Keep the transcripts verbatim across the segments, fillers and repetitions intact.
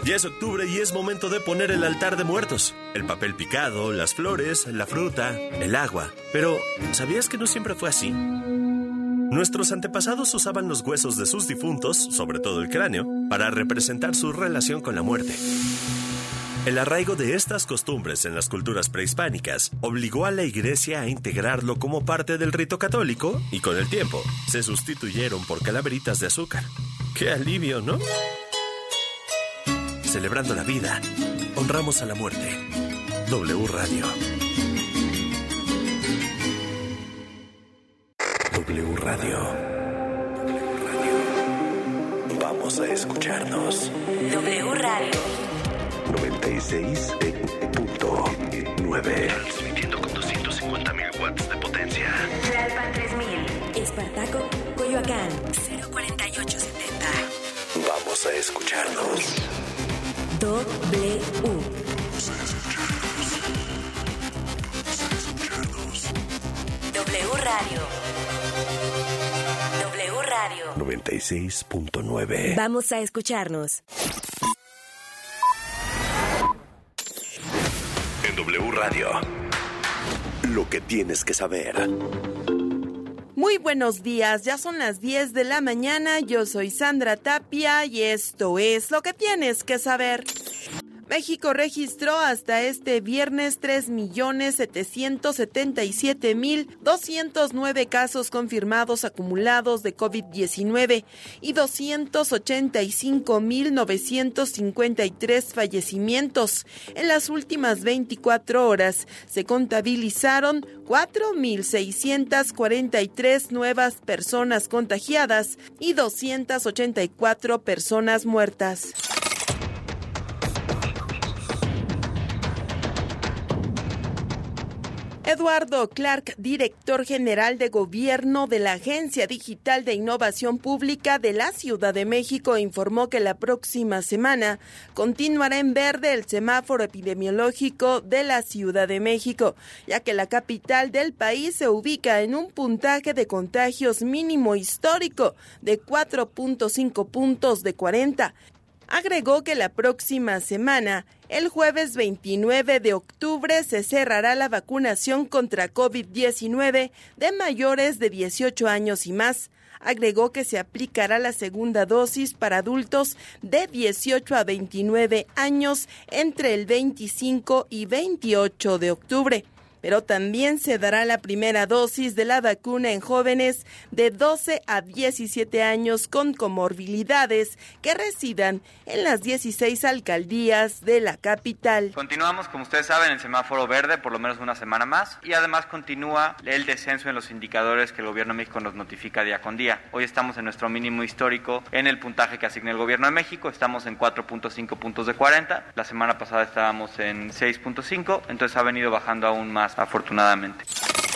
Ya es octubre y es momento de poner el altar de muertos. El papel picado, las flores, la fruta, el agua. Pero, ¿sabías que no siempre fue así? Nuestros antepasados usaban los huesos de sus difuntos, sobre todo el cráneo, para representar su relación con la muerte. El arraigo de estas costumbres en las culturas prehispánicas obligó a la Iglesia a integrarlo como parte del rito católico y con el tiempo se sustituyeron por calaveritas de azúcar. ¡Qué alivio!, ¿no? Celebrando la vida, honramos a la muerte. W Radio. W Radio. W Radio. Vamos a escucharnos. W Radio. noventa y seis punto nueve. Transmitiendo con doscientos cincuenta mil watts de potencia. Tlalpan tres mil. Espartaco, Coyoacán. cero cuarenta y ocho setenta. Vamos a escucharnos. W. W Radio. W Radio. noventa y seis punto nueve. Vamos a escucharnos. En W Radio. Lo que tienes que saber. Muy buenos días, ya son las diez de la mañana, yo soy Sandra Tapia y esto es Lo que tienes que saber. México registró hasta este viernes tres millones setecientos setenta y siete mil doscientos nueve casos confirmados acumulados de COVID diecinueve y doscientos ochenta y cinco mil novecientos cincuenta y tres fallecimientos. En las últimas veinticuatro horas se contabilizaron cuatro mil seiscientas cuarenta y tres nuevas personas contagiadas y doscientas ochenta y cuatro personas muertas. Eduardo Clark, director general de gobierno de la Agencia Digital de Innovación Pública de la Ciudad de México, informó que la próxima semana continuará en verde el semáforo epidemiológico de la Ciudad de México, ya que la capital del país se ubica en un puntaje de contagios mínimo histórico de cuatro punto cinco puntos de cuarenta. Agregó que la próxima semana, el jueves veintinueve de octubre, se cerrará la vacunación contra COVID diecinueve de mayores de dieciocho años y más. Agregó que se aplicará la segunda dosis para adultos de dieciocho a veintinueve años entre el veinticinco y veintiocho de octubre. Pero también se dará la primera dosis de la vacuna en jóvenes de doce a diecisiete años con comorbilidades que residan en las dieciséis alcaldías de la capital. Continuamos, como ustedes saben, en semáforo verde por lo menos una semana más y además continúa el descenso en los indicadores que el Gobierno de México nos notifica día con día. Hoy estamos en nuestro mínimo histórico en el puntaje que asigna el Gobierno de México, estamos en cuatro punto cinco puntos de cuarenta, la semana pasada estábamos en seis punto cinco, entonces ha venido bajando aún más, afortunadamente.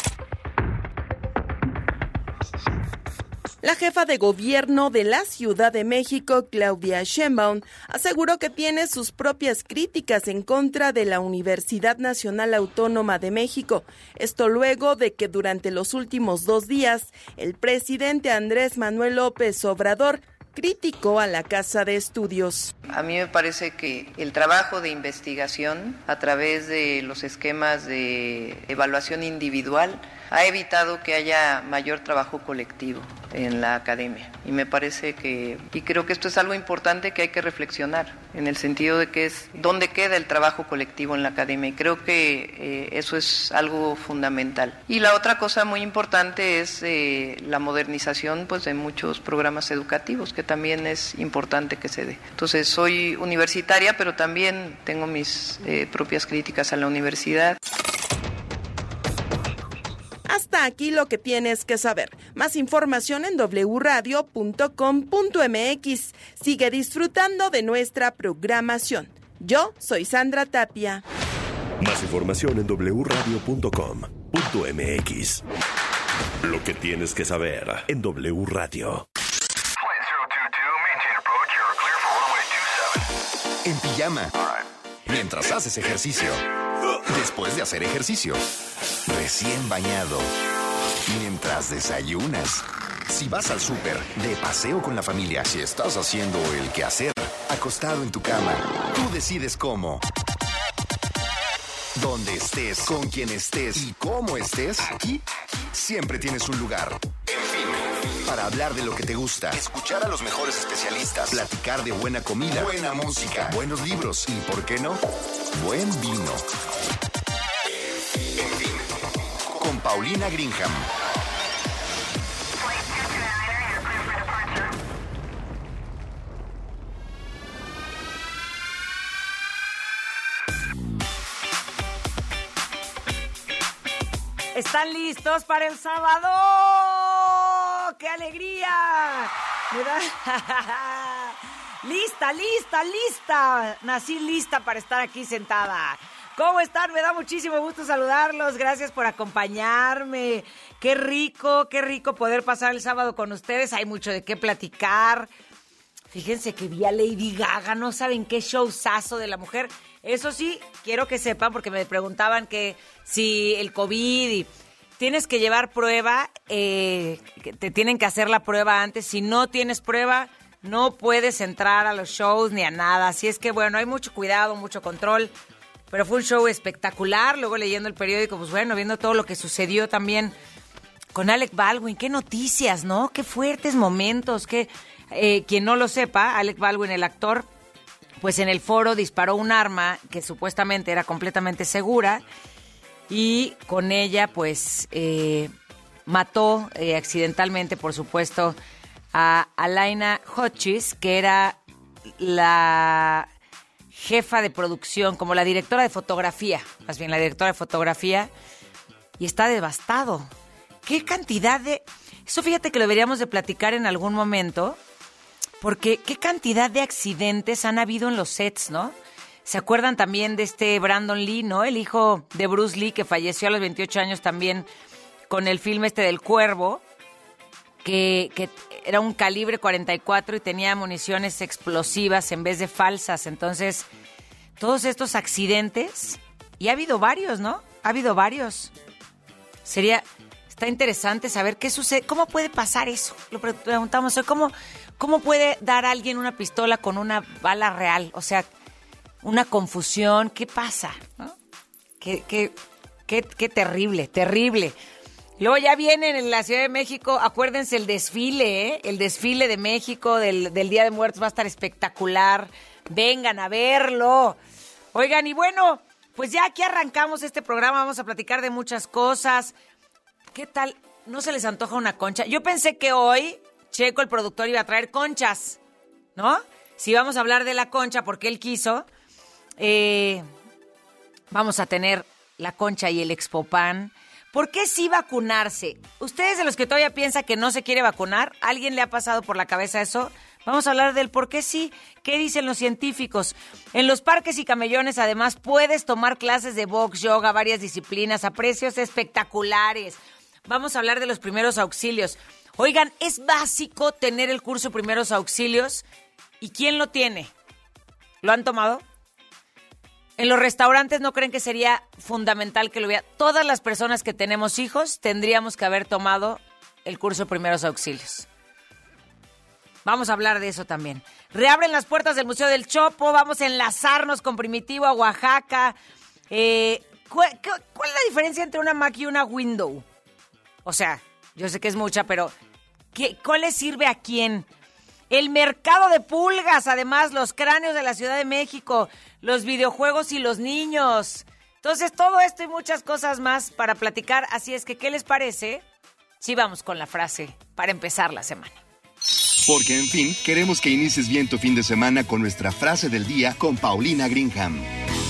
La jefa de gobierno de la Ciudad de México, Claudia Sheinbaum, aseguró que tiene sus propias críticas en contra de la Universidad Nacional Autónoma de México. Esto luego de que durante los últimos dos días, el presidente Andrés Manuel López Obrador criticó a la Casa de Estudios. A mí me parece que el trabajo de investigación a través de los esquemas de evaluación individual ha evitado que haya mayor trabajo colectivo en la academia. Y me parece que, y creo que esto es algo importante que hay que reflexionar, en el sentido de que es dónde queda el trabajo colectivo en la academia. Y creo que eh, eso es algo fundamental. Y la otra cosa muy importante es eh, la modernización pues, de muchos programas educativos, que también es importante que se dé. Entonces, soy universitaria, pero también tengo mis eh, propias críticas a la universidad. Hasta aquí lo que tienes que saber. Más información en w radio punto com punto m x. Sigue disfrutando de nuestra programación. Yo soy Sandra Tapia. Más información en w radio punto com punto m x. Lo que tienes que saber en W Radio. En pijama. Mientras haces ejercicio. Después de hacer ejercicio. Recién bañado. Mientras desayunas. Si vas al súper, de paseo con la familia, si estás haciendo el quehacer acostado en tu cama, tú decides cómo. Donde estés, con quien estés y cómo estés, aquí siempre tienes un lugar. En fin, para hablar de lo que te gusta, escuchar a los mejores especialistas, platicar de buena comida, buena música, buenos libros y, ¿por qué no?, buen vino. En fin, con Paulina Greenham. ¿Están listos para el sábado? ¡Qué alegría! ¿Me da? Lista, lista, lista. Nací lista para estar aquí sentada. ¿Cómo están? Me da muchísimo gusto saludarlos. Gracias por acompañarme. Qué rico, qué rico poder pasar el sábado con ustedes. Hay mucho de qué platicar. Fíjense que vi a Lady Gaga. No saben qué showzazo de la mujer. Eso sí, quiero que sepan, porque me preguntaban que si el COVID y tienes que llevar prueba, eh, que te tienen que hacer la prueba antes. Si no tienes prueba, no puedes entrar a los shows ni a nada. Así es que, bueno, hay mucho cuidado, mucho control. Pero fue un show espectacular. Luego leyendo el periódico, pues bueno, viendo todo lo que sucedió también con Alec Baldwin. Qué noticias, ¿no? Qué fuertes momentos. Qué, eh, quien no lo sepa, Alec Baldwin, el actor, pues en el foro disparó un arma que supuestamente era completamente segura y con ella pues eh, mató eh, accidentalmente, por supuesto, a Alaina Hutchins, que era la jefa de producción, como la directora de fotografía, más bien la directora de fotografía, y está devastado. ¿Qué cantidad de...? Eso fíjate que lo deberíamos de platicar en algún momento, porque qué cantidad de accidentes han habido en los sets, ¿no? ¿Se acuerdan también de este Brandon Lee, ¿no? El hijo de Bruce Lee, que falleció a los veintiocho años también con el filme este del Cuervo, que, que era un calibre cuarenta y cuatro y tenía municiones explosivas en vez de falsas. Entonces, todos estos accidentes, y ha habido varios, ¿no? Ha habido varios. Sería, está interesante saber qué sucede, cómo puede pasar eso. Lo preguntamos hoy, ¿cómo... ¿Cómo puede dar a alguien una pistola con una bala real? O sea, una confusión. ¿Qué pasa? ¿No? Qué, qué, qué, qué terrible, terrible. Luego ya vienen en la Ciudad de México, acuérdense el desfile, ¿eh? El desfile de México del, del Día de Muertos va a estar espectacular. Vengan a verlo. Oigan, y bueno, pues ya aquí arrancamos este programa, vamos a platicar de muchas cosas. ¿Qué tal? ¿No se les antoja una concha? Yo pensé que hoy Checo, el productor, iba a traer conchas, ¿no? Si vamos a hablar de la concha, porque él quiso, eh, vamos a tener la concha y el Expopan. ¿Por qué sí vacunarse? ¿Ustedes de los que todavía piensan que no se quiere vacunar? ¿Alguien le ha pasado por la cabeza eso? Vamos a hablar del por qué sí. ¿Qué dicen los científicos? En los parques y camellones, además, puedes tomar clases de box, yoga, varias disciplinas a precios espectaculares. Vamos a hablar de los primeros auxilios. Oigan, es básico tener el curso Primeros Auxilios. ¿Y quién lo tiene? ¿Lo han tomado? En los restaurantes, ¿no creen que sería fundamental que lo hubiera? Todas las personas que tenemos hijos tendríamos que haber tomado el curso Primeros Auxilios. Vamos a hablar de eso también. Reabren las puertas del Museo del Chopo. Vamos a enlazarnos con Primitivo a Oaxaca. Eh, ¿cuál, ¿Cuál es la diferencia entre una Mac y una Windows? O sea, yo sé que es mucha, pero ¿qué, ¿cuál le sirve a quién? El mercado de pulgas, además, los cráneos de la Ciudad de México, los videojuegos y los niños. Entonces, todo esto y muchas cosas más para platicar. Así es que, ¿qué les parece? Sí, vamos con la frase para empezar la semana. Porque, en fin, queremos que inicies bien tu fin de semana con nuestra frase del día con Paulina Greenham.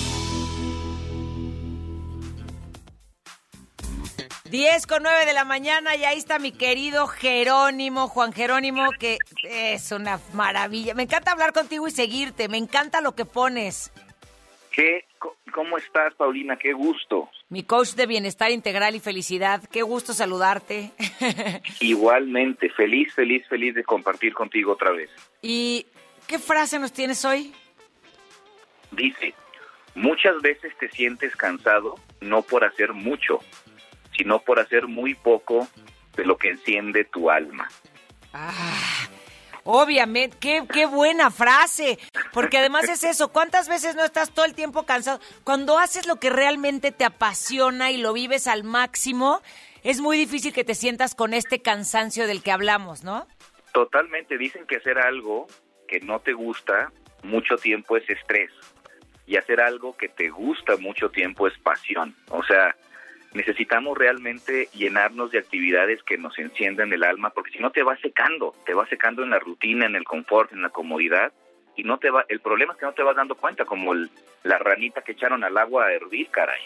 diez con nueve de la mañana y ahí está mi querido Jerónimo, Juan Jerónimo, que es una maravilla. Me encanta hablar contigo y seguirte, me encanta lo que pones. ¿Qué? ¿Cómo estás, Paulina? Qué gusto. Mi coach de bienestar integral y felicidad, qué gusto saludarte. Igualmente, feliz, feliz, feliz de compartir contigo otra vez. ¿Y qué frase nos tienes hoy? Dice, muchas veces te sientes cansado no por hacer mucho, sino por hacer muy poco de lo que enciende tu alma. Ah, Obviamente, qué, qué buena frase, porque además es eso, ¿cuántas veces no estás todo el tiempo cansado? Cuando haces lo que realmente te apasiona y lo vives al máximo, es muy difícil que te sientas con este cansancio del que hablamos, ¿no? Totalmente, dicen que hacer algo que no te gusta mucho tiempo es estrés, y hacer algo que te gusta mucho tiempo es pasión. O sea, necesitamos realmente llenarnos de actividades que nos enciendan el alma, porque si no te vas secando, te vas secando en la rutina, en el confort, en la comodidad, y no te va. El problema es que no te vas dando cuenta, como el, la ranita que echaron al agua a hervir, caray.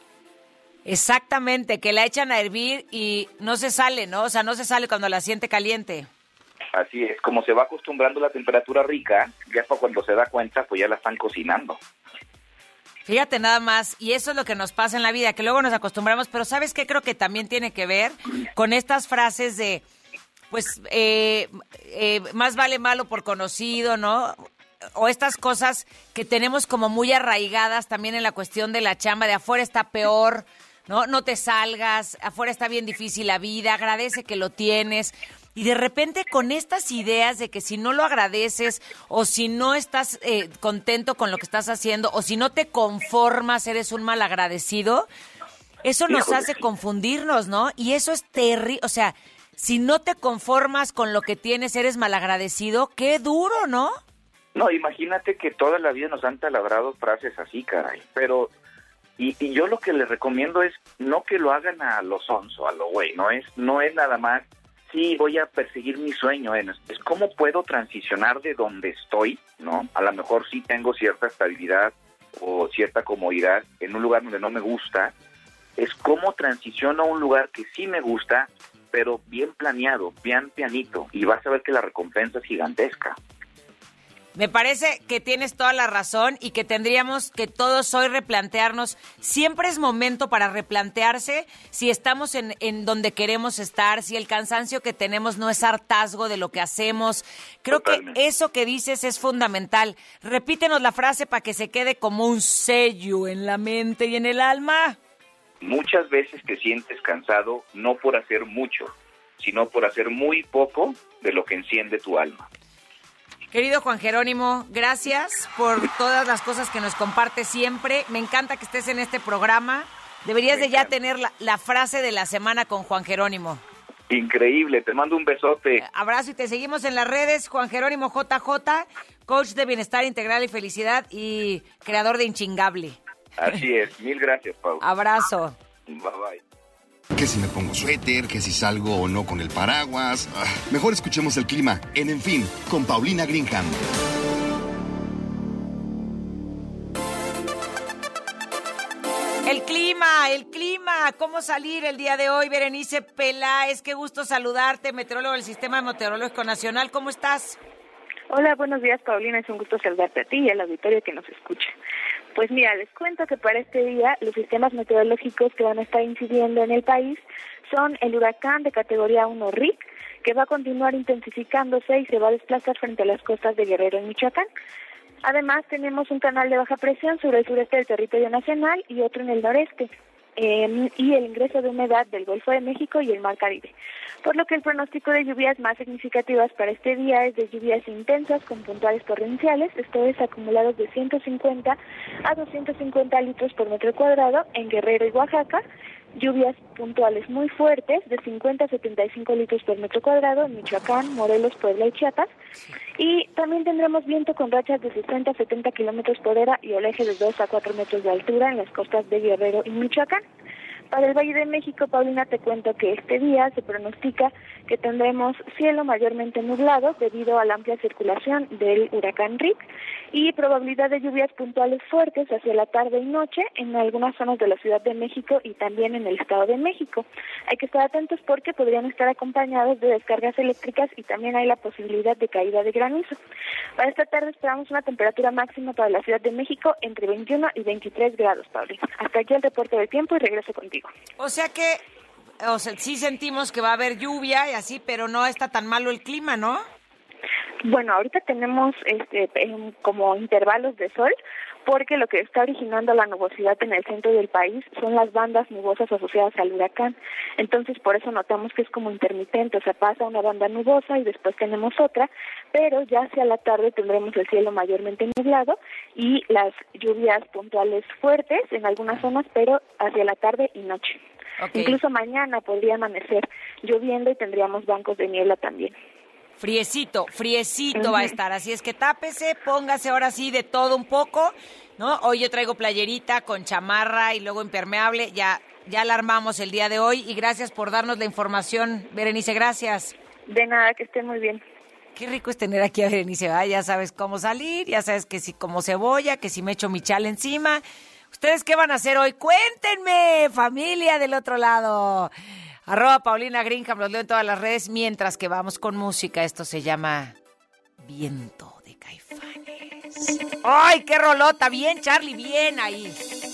Exactamente, que la echan a hervir y no se sale, ¿no? O sea, no se sale cuando la siente caliente. Así es, como se va acostumbrando a la temperatura rica, ya para cuando se da cuenta, pues ya la están cocinando. Fíjate nada más, y eso es lo que nos pasa en la vida, que luego nos acostumbramos, pero ¿sabes qué? Creo que también tiene que ver con estas frases de, pues, eh, eh, más vale malo por conocido, ¿no? O estas cosas que tenemos como muy arraigadas también en la cuestión de la chamba, de afuera está peor, ¿no? No te salgas, afuera está bien difícil la vida, agradece que lo tienes. Y de repente con estas ideas de que si no lo agradeces o si no estás eh, contento con lo que estás haciendo o si no te conformas, eres un malagradecido, eso nos Híjole, hace sí. confundirnos, ¿no? Y eso es terrible, o sea, si no te conformas con lo que tienes, eres malagradecido, qué duro, ¿no? No, imagínate que toda la vida nos han taladrado frases así, caray, pero... Y, y yo lo que les recomiendo es no que lo hagan a lo sonso, a lo güey, no es, no es nada más... Sí, voy a perseguir mi sueño, es, es cómo puedo transicionar de donde estoy, ¿no? A lo mejor sí tengo cierta estabilidad o cierta comodidad en un lugar donde no me gusta, es cómo transiciono a un lugar que sí me gusta, pero bien planeado, bien pianito, y vas a ver que la recompensa es gigantesca. Me parece que tienes toda la razón y que tendríamos que todos hoy replantearnos. Siempre es momento para replantearse si estamos en, en donde queremos estar, si el cansancio que tenemos no es hartazgo de lo que hacemos. Creo Totalmente. Que eso que dices es fundamental. Repítenos la frase para que se quede como un sello en la mente y en el alma. Muchas veces te sientes cansado no por hacer mucho, sino por hacer muy poco de lo que enciende tu alma. Querido Juan Jerónimo, gracias por todas las cosas que nos compartes siempre. Me encanta que estés en este programa. Deberías de ya tener la, la frase de la semana con Juan Jerónimo. Increíble, te mando un besote. Abrazo y te seguimos en las redes. Juan Jerónimo J J, coach de bienestar integral y felicidad y creador de Inchingable. Así es, mil gracias, Pau. Abrazo. Bye bye. Que si me pongo suéter, que si salgo o no con el paraguas. Ah, mejor escuchemos el clima en En Fin, con Paulina Greenham. El clima, el clima, ¿cómo salir el día de hoy? Berenice Peláez, qué gusto saludarte, meteorólogo del Sistema Meteorológico Nacional, ¿cómo estás? Hola, buenos días, Paulina, es un gusto saludarte a ti y al auditorio que nos escucha. Pues mira, les cuento que para este día los sistemas meteorológicos que van a estar incidiendo en el país son el huracán de categoría uno Rick, que va a continuar intensificándose y se va a desplazar frente a las costas de Guerrero y Michoacán. Además, tenemos un canal de baja presión sobre el sureste del territorio nacional y otro en el noreste, eh, y el ingreso de humedad del Golfo de México y el Mar Caribe. Por lo que el pronóstico de lluvias más significativas para este día es de lluvias intensas con puntuales torrenciales, esto es acumulados de ciento cincuenta a doscientos cincuenta litros por metro cuadrado en Guerrero y Oaxaca, lluvias puntuales muy fuertes de cincuenta a setenta y cinco litros por metro cuadrado en Michoacán, Morelos, Puebla y Chiapas, y también tendremos viento con rachas de sesenta a setenta kilómetros por hora y oleaje de dos a cuatro metros de altura en las costas de Guerrero y Michoacán. Para el Valle de México, Paulina, te cuento que este día se pronostica que tendremos cielo mayormente nublado debido a la amplia circulación del huracán Rick y probabilidad de lluvias puntuales fuertes hacia la tarde y noche en algunas zonas de la Ciudad de México y también en el Estado de México. Hay que estar atentos porque podrían estar acompañados de descargas eléctricas y también hay la posibilidad de caída de granizo. Para esta tarde esperamos una temperatura máxima para la Ciudad de México entre veintiuno y veintitrés grados, Paulina. Hasta aquí el reporte del tiempo y regreso contigo. O sea que, o sea, sí sentimos que va a haber lluvia y así, pero no está tan malo el clima, ¿no? Bueno, ahorita tenemos este como intervalos de sol, porque lo que está originando la nubosidad en el centro del país son las bandas nubosas asociadas al huracán. Entonces, por eso notamos que es como intermitente, o sea, pasa una banda nubosa y después tenemos otra, pero ya hacia la tarde tendremos el cielo mayormente nublado y las lluvias puntuales fuertes en algunas zonas, pero hacia la tarde y noche. Okay. Incluso mañana podría amanecer lloviendo y tendríamos bancos de niebla también. Friecito, friecito uh-huh. va a estar, así es que tápese, póngase ahora sí de todo un poco, ¿no? Hoy yo traigo playerita con chamarra y luego impermeable, ya ya la armamos el día de hoy y gracias por darnos la información, Berenice, gracias. De nada, que estén muy bien. Qué rico es tener aquí a Berenice, ¿verdad? Ya sabes cómo salir, ya sabes que si como cebolla, que si me echo mi chal encima. ¿Ustedes qué van a hacer hoy? Cuéntenme, familia del otro lado. Arroba Paulina Greenham, los leo en todas las redes, mientras que vamos con música. Esto se llama Viento de Caifanes. ¡Ay, qué rolota! Bien, Charlie, bien ahí.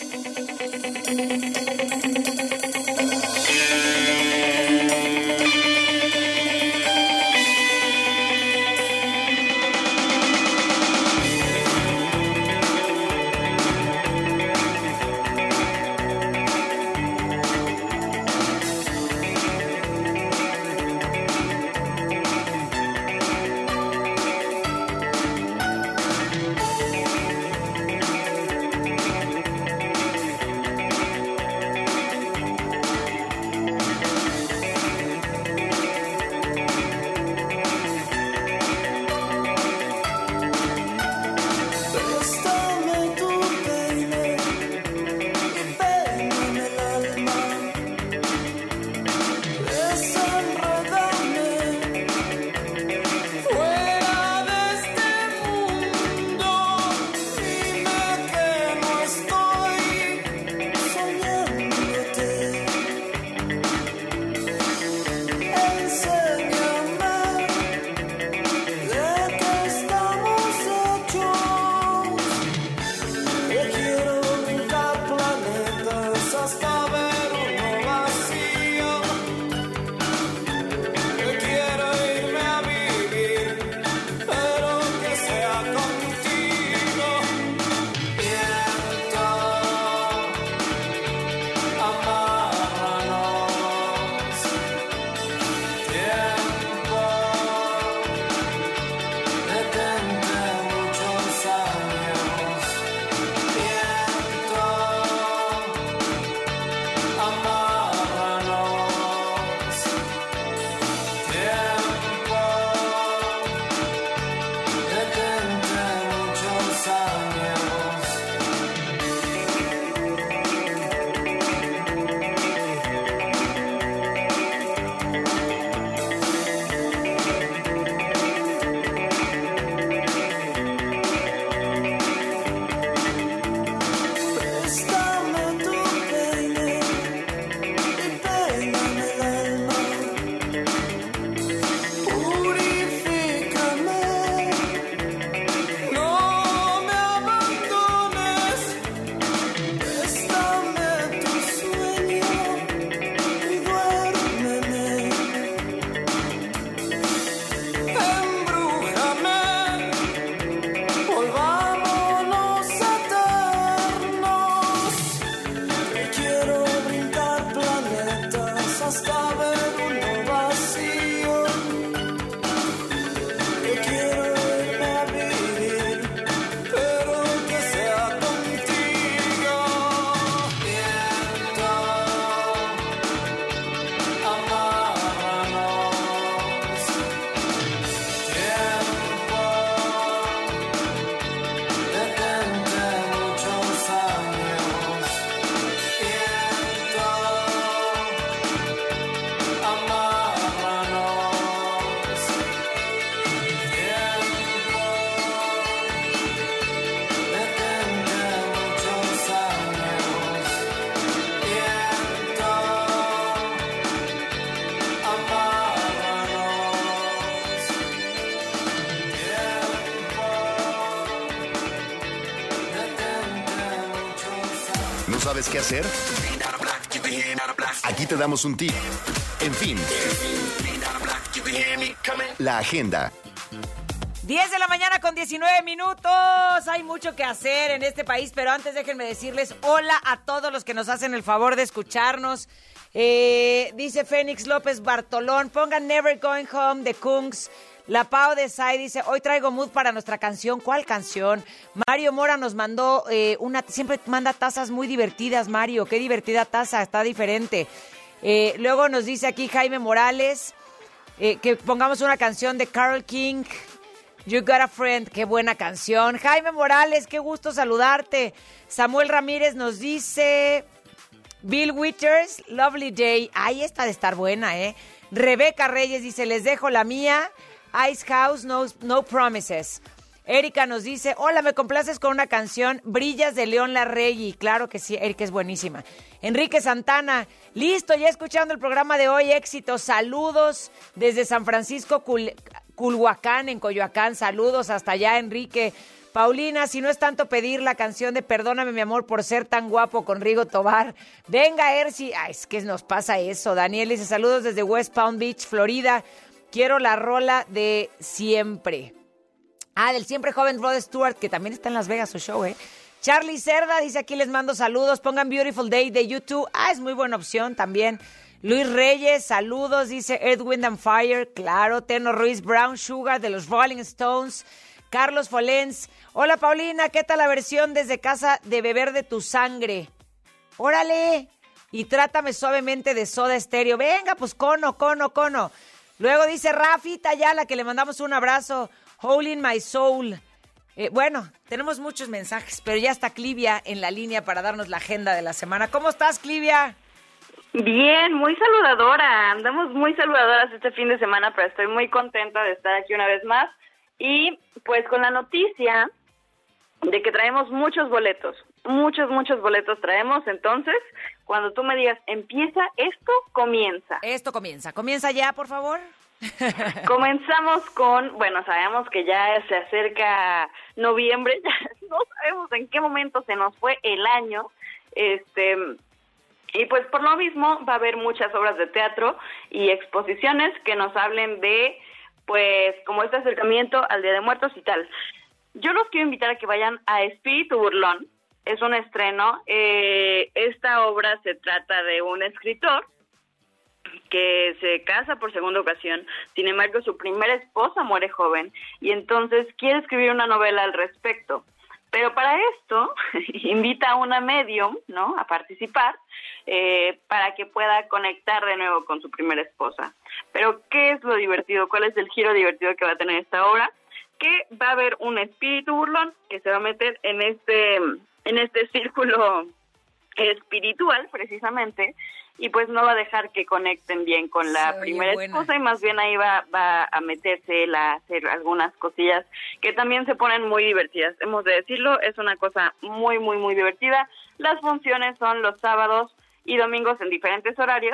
¿Sabes qué hacer? Aquí te damos un tip. En fin, la agenda. diez de la mañana con diecinueve minutos. Hay mucho que hacer en este país, pero antes déjenme decirles hola a todos los que nos hacen el favor de escucharnos. Eh, dice Fénix López Bartolón, pongan Never Going Home de Kungs. La Pau de Sai dice, hoy traigo mood para nuestra canción. ¿Cuál canción? Mario Mora nos mandó eh, una, siempre manda tazas muy divertidas, Mario. Qué divertida taza, está diferente. Eh, luego nos dice aquí Jaime Morales eh, que pongamos una canción de Carole King, You Got a Friend. Qué buena canción. Jaime Morales, qué gusto saludarte. Samuel Ramírez nos dice Bill Withers, Lovely Day. Ahí está de estar buena, ¿eh? Rebeca Reyes dice, les dejo la mía, Ice House, No, no Promises. Erika nos dice, hola, ¿me complaces con una canción? Brillas de León Larregui. Claro que sí, Erika es buenísima. Enrique Santana, listo, ya escuchando el programa de hoy, éxito. Saludos desde San Francisco, Cul- Culhuacán, en Coyoacán. Saludos hasta allá, Enrique. Paulina, si no es tanto pedir la canción de Perdóname, mi amor, por ser tan guapo con Rigo Tobar. Venga, Erci. Ay, es que nos pasa eso. Daniel dice, saludos desde West Palm Beach, Florida. Quiero la rola de Siempre. Ah, del siempre joven Rod Stewart, que también está en Las Vegas su show, ¿eh? Charlie Cerda dice, aquí les mando saludos. Pongan Beautiful Day de YouTube. Ah, es muy buena opción también. Luis Reyes, saludos, dice Earth, Wind and Fire. Claro, Teno Ruiz, Brown Sugar de los Rolling Stones. Carlos Folens, hola Paulina, ¿qué tal la versión desde casa de Beber de tu Sangre? ¡Órale! Y Trátame Suavemente de Soda Stereo. Venga, pues cono, cono, cono. Luego dice Rafita Ayala, que le mandamos un abrazo. Holy in My Soul. Eh, bueno, tenemos muchos mensajes, pero ya está Clivia en la línea para darnos la agenda de la semana. ¿Cómo estás, Clivia? Bien, muy saludadora. Andamos muy saludadoras este fin de semana, pero estoy muy contenta de estar aquí una vez más. Y pues con la noticia de que traemos muchos boletos, muchos, muchos boletos traemos. Entonces, cuando tú me digas, empieza, esto comienza. Esto comienza. ¿Comienza ya, por favor? Comenzamos con, bueno, sabemos que ya se acerca noviembre, ya no sabemos en qué momento se nos fue el año, este... Y pues por lo mismo va a haber muchas obras de teatro y exposiciones que nos hablen de, pues, como este acercamiento al Día de Muertos y tal. Yo los quiero invitar a que vayan a Espíritu Burlón. Es un estreno. Eh, esta obra se trata de un escritor que se casa por segunda ocasión. Sin embargo, su primera esposa muere joven y entonces quiere escribir una novela al respecto. Pero para esto invita a una medium, ¿no?, a participar eh, para que pueda conectar de nuevo con su primera esposa. Pero ¿qué es lo divertido? ¿Cuál es el giro divertido que va a tener esta obra? Que va a haber un espíritu burlón que se va a meter en este en este círculo espiritual, precisamente, y pues no va a dejar que conecten bien con la Soy primera buena. esposa, y más bien ahí va, va a meterse él a hacer algunas cosillas que también se ponen muy divertidas. Hemos de decirlo, es una cosa muy, muy, muy divertida. Las funciones son los sábados y domingos en diferentes horarios.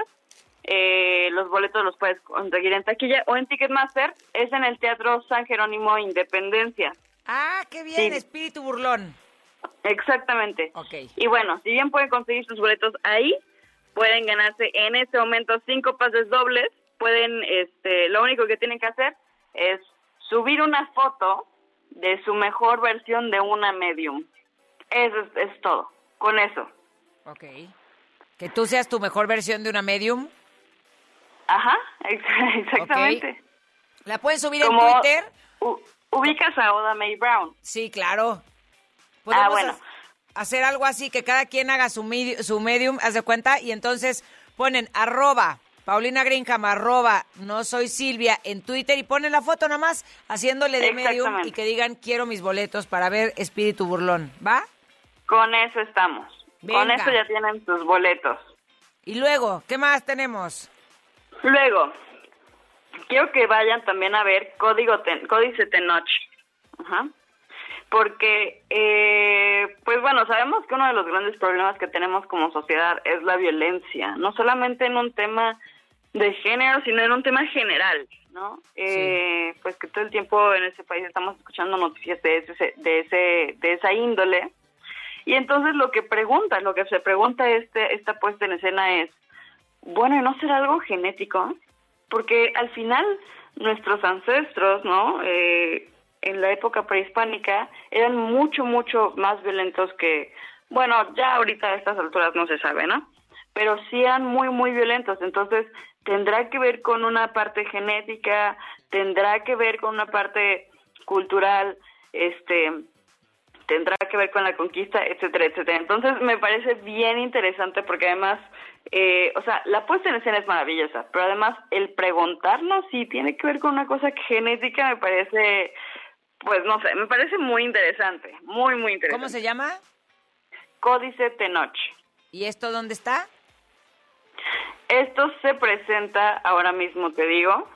Eh, los boletos los puedes conseguir en taquilla o en Ticketmaster. Es en el Teatro San Jerónimo Independencia. Ah, qué bien, Sí. Espíritu Burlón. Exactamente. Ok. Y bueno, si bien pueden conseguir sus boletos ahí, pueden ganarse en este momento cinco pases dobles. Pueden, este, lo único que tienen que hacer es subir una foto de su mejor versión de una medium. Eso es, es todo. Con eso. Ok. Que tú seas tu mejor versión de una medium. Ajá, ex- exactamente. Ok. ¿La pueden subir Como en Twitter? u- ubicas a Oda Mae Brown. Sí, claro. Podemos Ah, bueno. ha- hacer algo así, que cada quien haga su, medi- su medium, haz de cuenta, y entonces ponen arroba Paulina Greenham, arroba no soy Silvia en Twitter, y ponen la foto nada más haciéndole de medium Exactamente. y que digan quiero mis boletos para ver Espíritu Burlón, ¿va? Con eso estamos. Con Venga. eso ya tienen sus boletos. Y luego, ¿qué más tenemos? Luego, quiero que vayan también a ver Código Ten, Códice Tenoch. Ajá. Porque, eh, pues bueno, sabemos que uno de los grandes problemas que tenemos como sociedad es la violencia. No solamente en un tema de género, sino en un tema general, ¿no? Eh, pues que todo el tiempo en ese país estamos escuchando noticias de ese, de ese, de esa índole. Y entonces lo que pregunta, lo que se pregunta este, esta puesta en escena es, bueno, ¿y no será algo genético? Porque al final nuestros ancestros, ¿no? Eh, en la época prehispánica eran mucho, mucho más violentos que, bueno, ya ahorita a estas alturas no se sabe, ¿no? Pero sí eran muy, muy violentos. Entonces, tendrá que ver con una parte genética, tendrá que ver con una parte cultural, este, tendrá que ver con la conquista, etcétera, etcétera. Entonces, me parece bien interesante porque además, eh, o sea, la puesta en escena es maravillosa, pero además el preguntarnos si tiene que ver con una cosa genética me parece, pues no sé, me parece muy interesante, muy, muy interesante. ¿Cómo se llama? Códice Tenoch. ¿Y esto dónde está? Esto se presenta, ahora mismo te digo,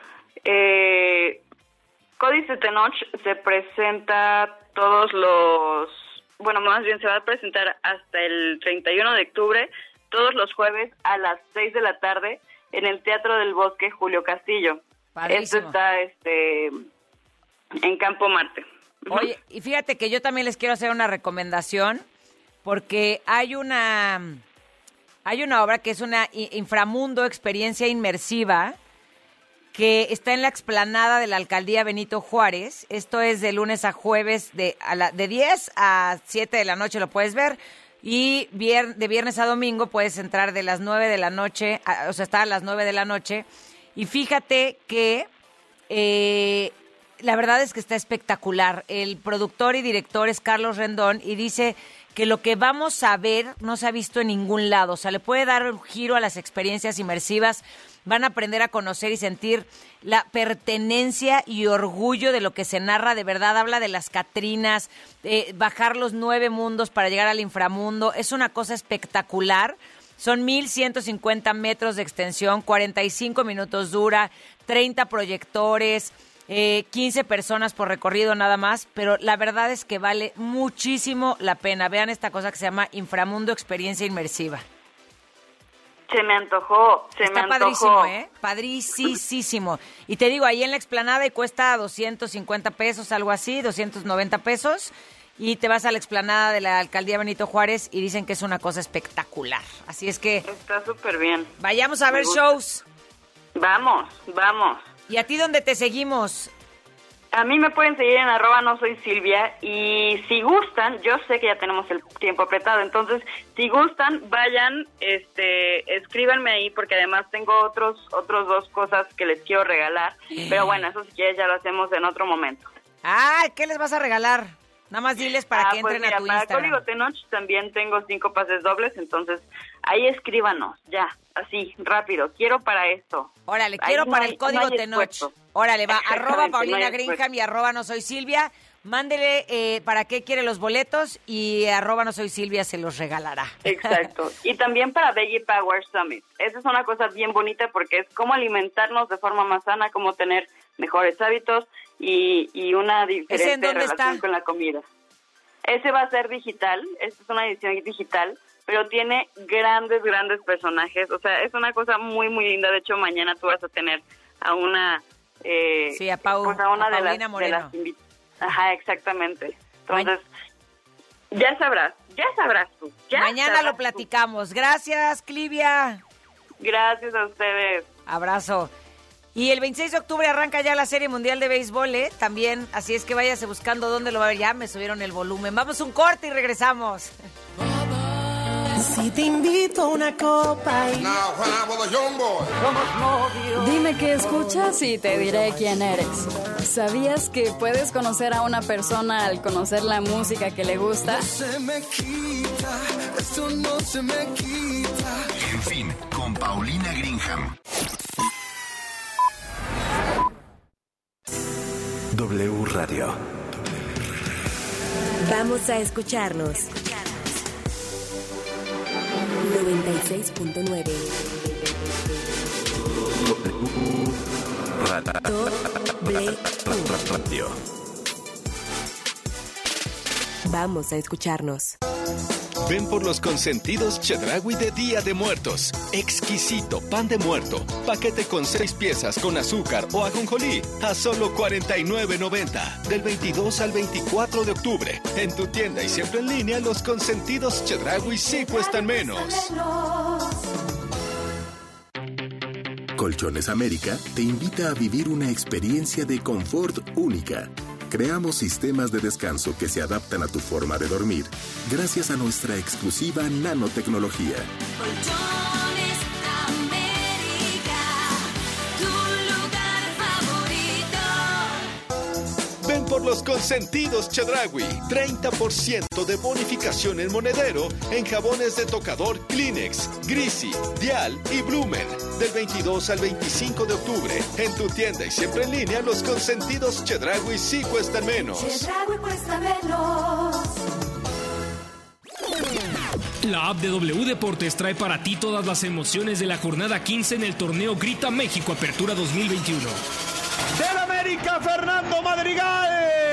eh, Códice Tenoch se presenta todos los, bueno, más bien se va a presentar hasta el treinta y uno de octubre, todos los jueves a las seis de la tarde en el Teatro del Bosque Julio Castillo. Padrísimo. Esto está este en Campo Marte. Oye, y fíjate que yo también les quiero hacer una recomendación porque hay una hay una obra que es una inframundo experiencia inmersiva que está en la explanada de la Alcaldía Benito Juárez. Esto es de lunes a jueves de a la, de diez a siete de la noche lo puedes ver. Y vier, de viernes a domingo puedes entrar de las nueve de la noche, a, o sea, está a las nueve de la noche. Y fíjate que eh, la verdad es que está espectacular. El productor y director es Carlos Rendón y dice que lo que vamos a ver no se ha visto en ningún lado. O sea, le puede dar un giro a las experiencias inmersivas. Van a aprender a conocer y sentir la pertenencia y orgullo de lo que se narra. De verdad, habla de las Catrinas, eh, bajar los nueve mundos para llegar al inframundo. Es una cosa espectacular. Son mil ciento cincuenta metros de extensión, cuarenta y cinco minutos dura, treinta proyectores, eh, quince personas por recorrido nada más. Pero la verdad es que vale muchísimo la pena. Vean esta cosa que se llama Inframundo Experiencia Inmersiva. Se me antojó, se Está me antojó. padrísimo, ¿eh? Padricísimo. Y te digo, ahí en la explanada y cuesta doscientos cincuenta pesos, algo así, doscientos noventa pesos. Y te vas a la explanada de la Alcaldía Benito Juárez y dicen que es una cosa espectacular. Así es que... Está súper bien. Vayamos a ver shows. Vamos, vamos. ¿Y a ti dónde te seguimos? A mí me pueden seguir en arroba no soy Silvia y si gustan, yo sé que ya tenemos el tiempo apretado, entonces si gustan, vayan, este, escríbanme ahí porque además tengo otros otros dos cosas que les quiero regalar, pero bueno, eso si quieres ya lo hacemos en otro momento. Ah, ¿qué les vas a regalar? Nada más diles para ah, que pues entren mira, a tu para Instagram. Código Tenoch también tengo cinco pases dobles, entonces ahí escríbanos, ya, así, rápido, quiero para esto. Órale, Ahí quiero no para hay- el Código no hay Tenoch. esfuerzo. Órale, va, arroba Exactamente, Paulina no hay Greenham esfuerzo. y arroba no soy Silvia. Mándele eh, para qué quiere los boletos y arroba no soy Silvia se los regalará. Exacto. Y también para Veggie Power Summit. Esa es una cosa bien bonita porque es cómo alimentarnos de forma más sana, cómo tener mejores hábitos y, y una ¿Ese en diferente dónde relación está? con la comida. Ese va a ser digital, esta es una edición digital, pero tiene grandes, grandes personajes. O sea, es una cosa muy, muy linda. De hecho, mañana tú vas a tener a una... Eh, Sí, a Pau- pues a una a de Paulina las, de Moreno. las invi- Ajá, exactamente. Entonces, ya sabrás, ya sabrás tú. Ya Mañana sabrás lo tú. platicamos. Gracias, Clivia. Gracias a ustedes. Abrazo. Y el veintiséis de octubre arranca ya la Serie Mundial de Béisbol, ¿eh? También, así es que váyase buscando dónde lo va a ver. Ya me subieron el volumen. Vamos a un corte y regresamos. Si te invito a una copa y... Dime qué escuchas y te diré quién eres. ¿Sabías que puedes conocer a una persona al conocer la música que le gusta? No se me quita, esto no se me quita. En fin, con Paulina Greenham. W Radio. Vamos a escucharnos. noventa y seis punto nueve. W Radio. Vamos a escucharnos. Ven por los consentidos Chedraui de Día de Muertos. Exquisito pan de muerto. Paquete con seis piezas con azúcar o ajonjolí a solo cuarenta y nueve noventa. Del veintidós al veinticuatro de octubre. En tu tienda y siempre en línea, los consentidos Chedraui sí cuestan menos. Colchones América te invita a vivir una experiencia de confort única. Creamos sistemas de descanso que se adaptan a tu forma de dormir, gracias a nuestra exclusiva nanotecnología. Colchones América, tu lugar favorito. Ven por los consentidos Chedraui. treinta por ciento de bonificación en monedero en jabones de tocador Kleenex, Grisi, Dial y Blumen. Del veintidós al veinticinco de octubre. En tu tienda y siempre en línea, los consentidos Chedraui sí cuestan menos. Chedraui cuesta menos. La app de W Deportes trae para ti todas las emociones de la jornada quince en el torneo Grita México Apertura dos mil veintiuno. Del América, Fernando Madrigal.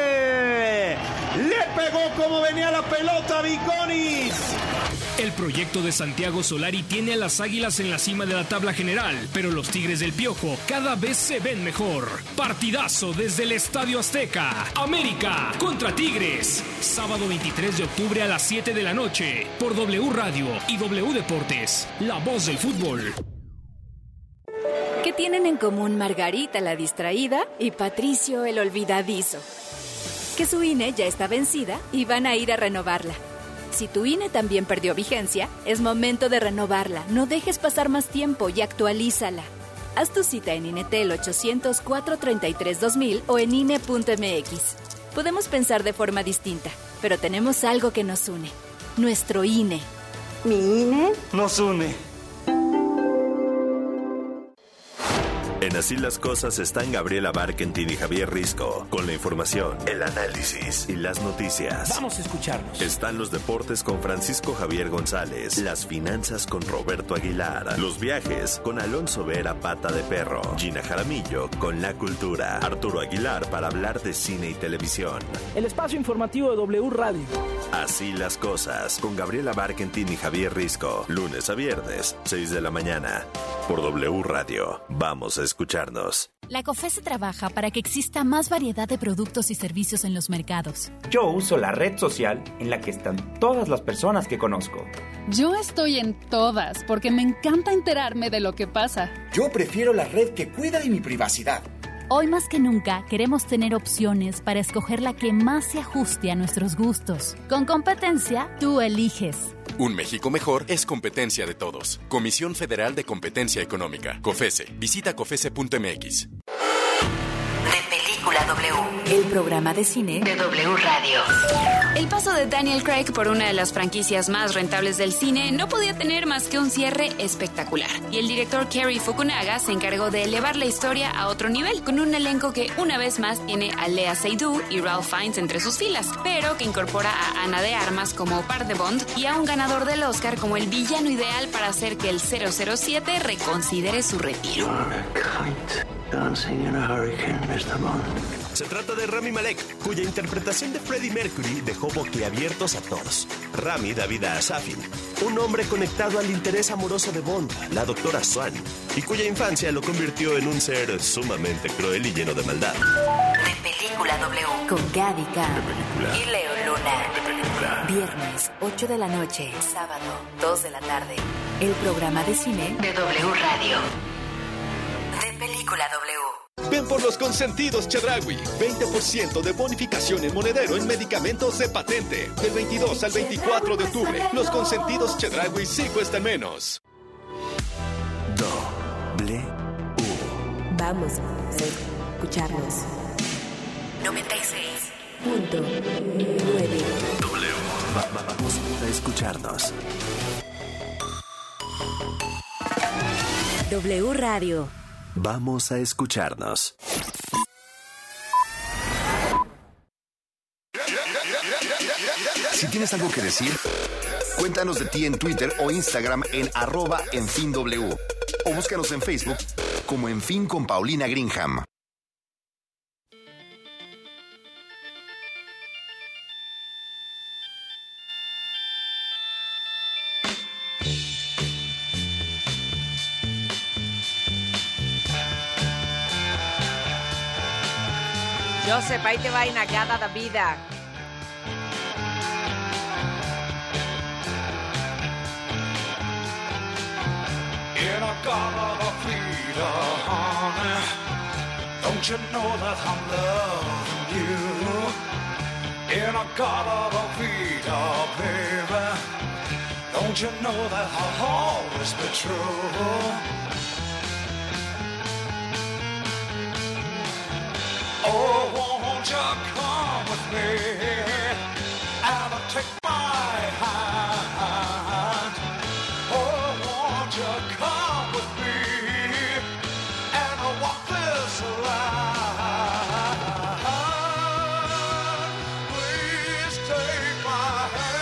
Le pegó como venía la pelota a Viconis. El proyecto de Santiago Solari tiene a las Águilas en la cima de la tabla general, pero los Tigres del Piojo cada vez se ven mejor. Partidazo desde el Estadio Azteca. América contra Tigres. Sábado veintitrés de octubre a las siete de la noche. Por W Radio y W Deportes. La voz del fútbol. ¿Qué tienen en común Margarita la distraída y Patricio el olvidadizo? Que su I N E ya está vencida y van a ir a renovarla. Si tu I N E también perdió vigencia, es momento de renovarla. No dejes pasar más tiempo y actualízala. Haz tu cita en INETEL ochocientos, cuatrocientos treinta y tres, dos mil o en I N E punto M X. Podemos pensar de forma distinta, pero tenemos algo que nos une. Nuestro I N E. ¿Mi I N E? Nos une. En Así las Cosas están Gabriela Barkentin y Javier Risco, con la información, el análisis y las noticias. Vamos a escucharnos. Están los deportes con Francisco Javier González, las finanzas con Roberto Aguilar, los viajes con Alonso Vera Pata de Perro, Gina Jaramillo con la cultura, Arturo Aguilar para hablar de cine y televisión. El espacio informativo de W Radio. Así las Cosas, con Gabriela Barkentin y Javier Risco, lunes a viernes, seis de la mañana, por W Radio. Vamos a escucharnos. La COFESE trabaja para que exista más variedad de productos y servicios en los mercados. Yo uso la red social en la que están todas las personas que conozco. Yo estoy en todas porque me encanta enterarme de lo que pasa. Yo prefiero la red que cuida de mi privacidad. Hoy más que nunca queremos tener opciones para escoger la que más se ajuste a nuestros gustos. Con competencia, tú eliges. Un México mejor es competencia de todos. Comisión Federal de Competencia Económica. COFESE. Visita cofese punto m x. De Película W. El programa de cine de W Radio. El paso de Daniel Craig por una de las franquicias más rentables del cine no podía tener más que un cierre espectacular. Y el director Cary Fukunaga se encargó de elevar la historia a otro nivel, con un elenco que una vez más tiene a Lea Seydoux y Ralph Fiennes entre sus filas, pero que incorpora a Ana de Armas como par de Bond y a un ganador del Oscar como el villano ideal para hacer que el cero cero siete reconsidere su retiro. Dancing in a hurricane, mister Bond. Se trata de Rami Malek, cuya interpretación de Freddie Mercury dejó boquiabiertos a todos. Rami da vida a Safin, un hombre conectado al interés amoroso de Bond, la doctora Swan, y cuya infancia lo convirtió en un ser sumamente cruel y lleno de maldad. De Película W. Con Gaby Khan y Leo Luna. De película. Viernes, ocho de la noche. Sábado, dos de la tarde. El programa de cine de W Radio. De Película W. Ven por los consentidos Chedraui. veinte por ciento de bonificación en monedero en medicamentos de patente. Del veintidós al veinticuatro de octubre. Los consentidos Chedraui sí cuestan menos. Doble U. Vamos a escucharnos. noventa y seis punto nueve. W. Va- va- vamos a escucharnos. W Radio. Vamos a escucharnos. Si tienes algo que decir, cuéntanos de ti en Twitter o Instagram en arroba EnFinW. O búscanos en Facebook como En Fin con Paulina Greenham. Joseph, ahí te va Inagada da Vida. In a garden feeder, honey, don't you know that I'm loving you? In a Colorado Vita, baby. Don't you know that I'll always be true? Oh, won't you come with me and take my hand? Oh, won't you come with me and walk this line? Please take my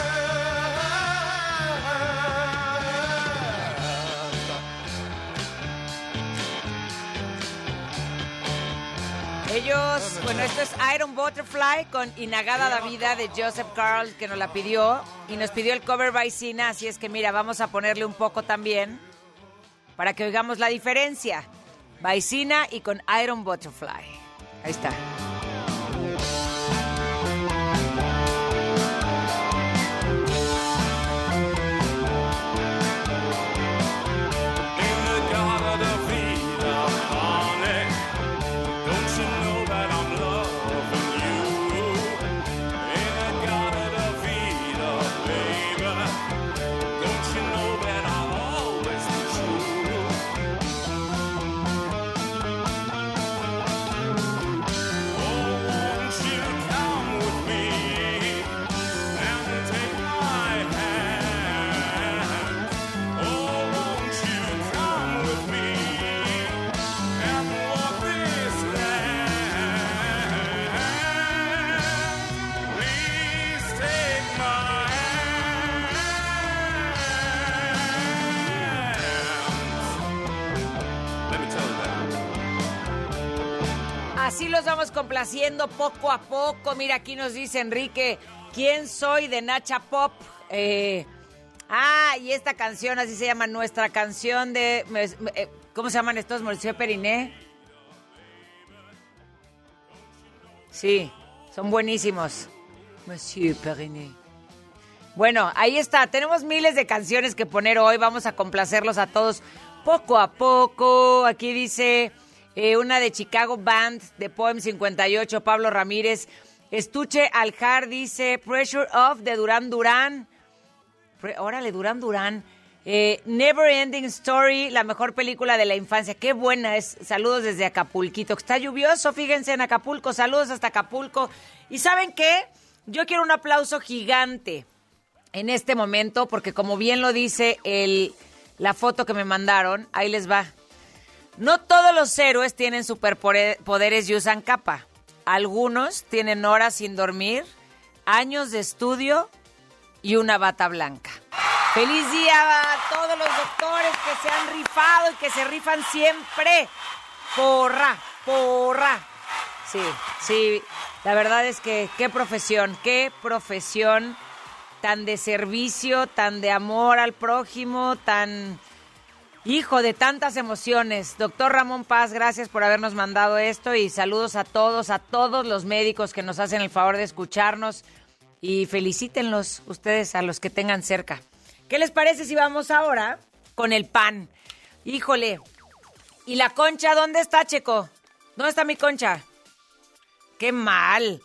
Ellos, bueno, esto es Iron Butterfly con Inagada la Vida de Joseph Carl, que nos la pidió, y nos pidió el cover Vaicina, así es que mira, vamos a ponerle un poco también, para que oigamos la diferencia. Vaicina y con Iron Butterfly. Ahí está. Así los vamos complaciendo poco a poco. Mira, aquí nos dice Enrique, ¿quién soy de Nacha Pop? Eh, ah, y esta canción, así se llama, nuestra canción de... Eh, ¿Cómo se llaman estos? Mauricio Periné. Sí, son buenísimos. Monsieur Periné. Bueno, ahí está. Tenemos miles de canciones que poner hoy. Vamos a complacerlos a todos poco a poco. Aquí dice... Eh, una de Chicago Band, de Poem cincuenta y ocho, Pablo Ramírez. Estuche Aljar dice Pressure Off de Durán Durán. Pre- Órale, Durán Durán. Eh, Never Ending Story, la mejor película de la infancia. Qué buena es. Saludos desde Acapulquito. Está lluvioso, fíjense, en Acapulco. Saludos hasta Acapulco. ¿Y saben qué? Yo quiero un aplauso gigante en este momento, porque como bien lo dice el, la foto que me mandaron, ahí les va. No todos los héroes tienen superpoderes y usan capa. Algunos tienen horas sin dormir, años de estudio y una bata blanca. ¡Feliz día a todos los doctores que se han rifado y que se rifan siempre! ¡Porra! ¡Porra! Sí, sí, la verdad es que qué profesión, qué profesión tan de servicio, tan de amor al prójimo, tan... Hijo de tantas emociones. Doctor Ramón Paz, gracias por habernos mandado esto y saludos a todos, a todos los médicos que nos hacen el favor de escucharnos y felicítenlos ustedes a los que tengan cerca. ¿Qué les parece si vamos ahora con el pan? Híjole. ¿Y la concha dónde está, Checo? ¿Dónde está mi concha? ¡Qué mal!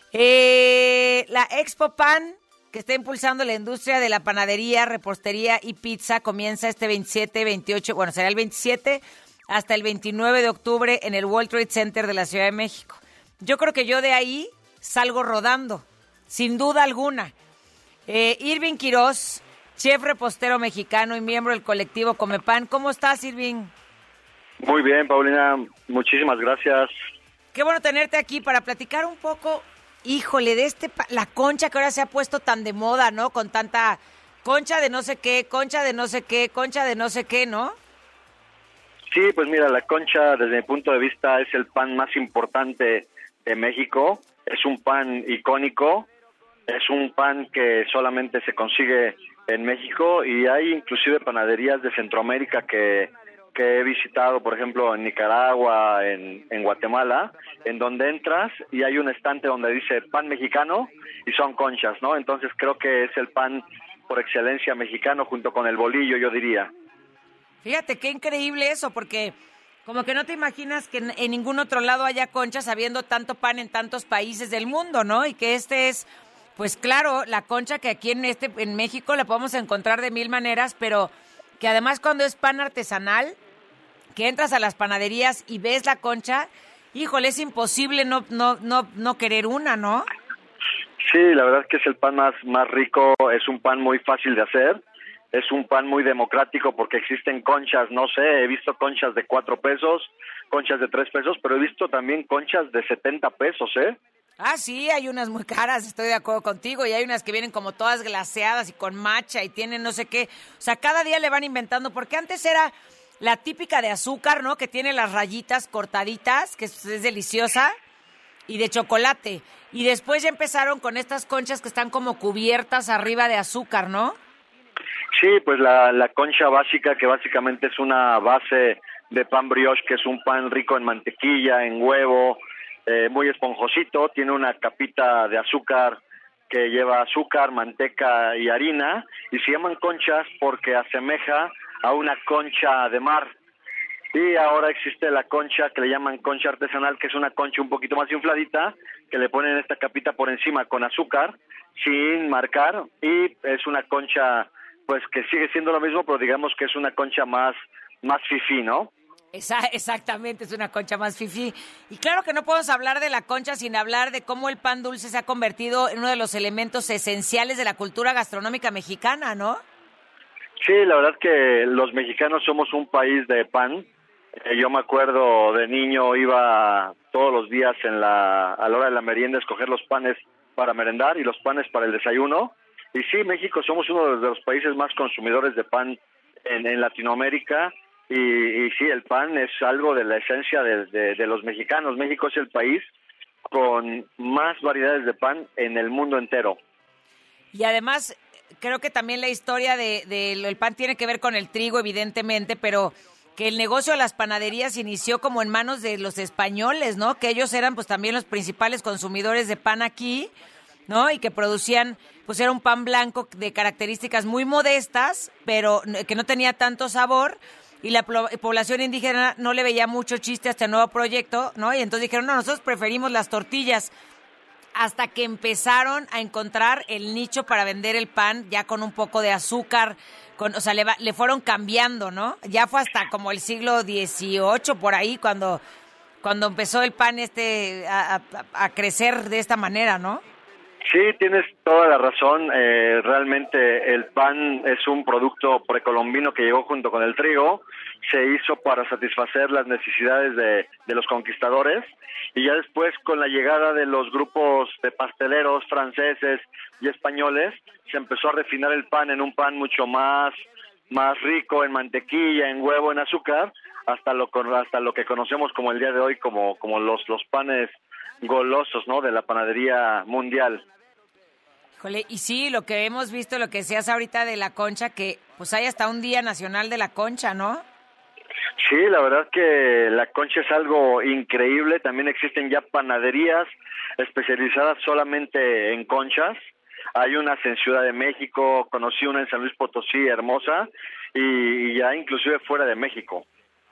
Eh, la Expo Pan, que está impulsando la industria de la panadería, repostería y pizza, comienza este veintisiete, veintiocho, bueno, será el veintisiete hasta el veintinueve de octubre en el World Trade Center de la Ciudad de México. Yo creo que yo de ahí salgo rodando, sin duda alguna. Eh, Irving Quiroz, chef repostero mexicano y miembro del colectivo Comepan. ¿Cómo estás, Irving? Muy bien, Paulina, muchísimas gracias. Qué bueno tenerte aquí para platicar un poco... Híjole, de este, la concha que ahora se ha puesto tan de moda, ¿no? Con tanta concha de no sé qué, concha de no sé qué, concha de no sé qué, ¿no? Sí, pues mira, la concha desde mi punto de vista es el pan más importante de México. Es un pan icónico, es un pan que solamente se consigue en México y hay inclusive panaderías de Centroamérica que... que he visitado, por ejemplo, en Nicaragua, en, en Guatemala, en donde entras y hay un estante donde dice pan mexicano y son conchas, ¿no? Entonces creo que es el pan por excelencia mexicano junto con el bolillo, yo diría. Fíjate qué increíble eso, porque Como que no te imaginas que en, en ningún otro lado haya conchas habiendo tanto pan en tantos países del mundo, ¿no? Y que este es, pues claro, la concha que aquí en este en México la podemos encontrar de mil maneras, pero que además cuando es pan artesanal, que entras a las panaderías y ves la concha, híjole, es imposible no no no no querer una, ¿no? Sí, la verdad es que es el pan más, más rico, es un pan muy fácil de hacer. Es un pan muy democrático porque existen conchas, no sé, he visto conchas de cuatro pesos, conchas de tres pesos, pero he visto también conchas de setenta pesos, ¿eh? Ah, sí, hay unas muy caras, estoy de acuerdo contigo, y hay unas que vienen como todas glaseadas y con matcha y tienen no sé qué. O sea, cada día le van inventando, porque antes era la típica de azúcar, ¿no? Que tiene las rayitas cortaditas, que es, es deliciosa, y de chocolate. Y después ya empezaron con estas conchas que están como cubiertas arriba de azúcar, ¿no? Sí, pues la, la concha básica, que básicamente es una base de pan brioche, que es un pan rico en mantequilla, en huevo, eh, muy esponjosito, tiene una capita de azúcar que lleva azúcar, manteca y harina, y se llaman conchas porque asemeja a una concha de mar. Y ahora existe la concha que le llaman concha artesanal, que es una concha un poquito más infladita, que le ponen esta capita por encima con azúcar, sin marcar, y es una concha pues que sigue siendo lo mismo, pero digamos que es una concha más, más fifí, ¿no? Esa, exactamente, es una concha más fifí. Y claro que no podemos hablar de la concha sin hablar de cómo el pan dulce se ha convertido en uno de los elementos esenciales de la cultura gastronómica mexicana, ¿no? Sí, la verdad que los mexicanos somos un país de pan. Eh, yo me acuerdo de niño, iba todos los días en la, a la hora de la merienda a escoger los panes para merendar y los panes para el desayuno. Y sí, México somos uno de los países más consumidores de pan en, en Latinoamérica y, y sí, el pan es algo de la esencia de, de, de los mexicanos. México es el país con más variedades de pan en el mundo entero. Y además, creo que también la historia de, de el pan tiene que ver con el trigo, evidentemente, pero que el negocio de las panaderías inició como en manos de los españoles, ¿no? Que ellos eran pues también los principales consumidores de pan aquí, ¿no? Y que producían, pues era un pan blanco de características muy modestas, pero que no tenía tanto sabor, y la población indígena no le veía mucho chiste a este nuevo proyecto, ¿no? Y entonces dijeron, no, nosotros preferimos las tortillas, hasta que empezaron a encontrar el nicho para vender el pan ya con un poco de azúcar, con, o sea, le, va, le fueron cambiando, ¿no? Ya fue hasta como el siglo dieciocho, por ahí, cuando, cuando empezó el pan este a, a, a crecer de esta manera, ¿no? Sí, tienes toda la razón. Eh, realmente el pan es un producto precolombino que llegó junto con el trigo. Se hizo para satisfacer las necesidades de, de los conquistadores. Y ya después, con la llegada de los grupos de pasteleros franceses y españoles, se empezó a refinar el pan en un pan mucho más, más rico en mantequilla, en huevo, en azúcar, hasta lo, hasta lo que conocemos como el día de hoy, como, como los, los panes golosos, ¿no?, de la panadería mundial. Híjole, y sí, lo que hemos visto, lo que decías ahorita de la concha, que pues hay hasta un Día Nacional de la Concha, ¿no? Sí, la verdad que la concha es algo increíble. También existen ya panaderías especializadas solamente en conchas. Hay unas en Ciudad de México, conocí una en San Luis Potosí, hermosa, y, y ya inclusive fuera de México.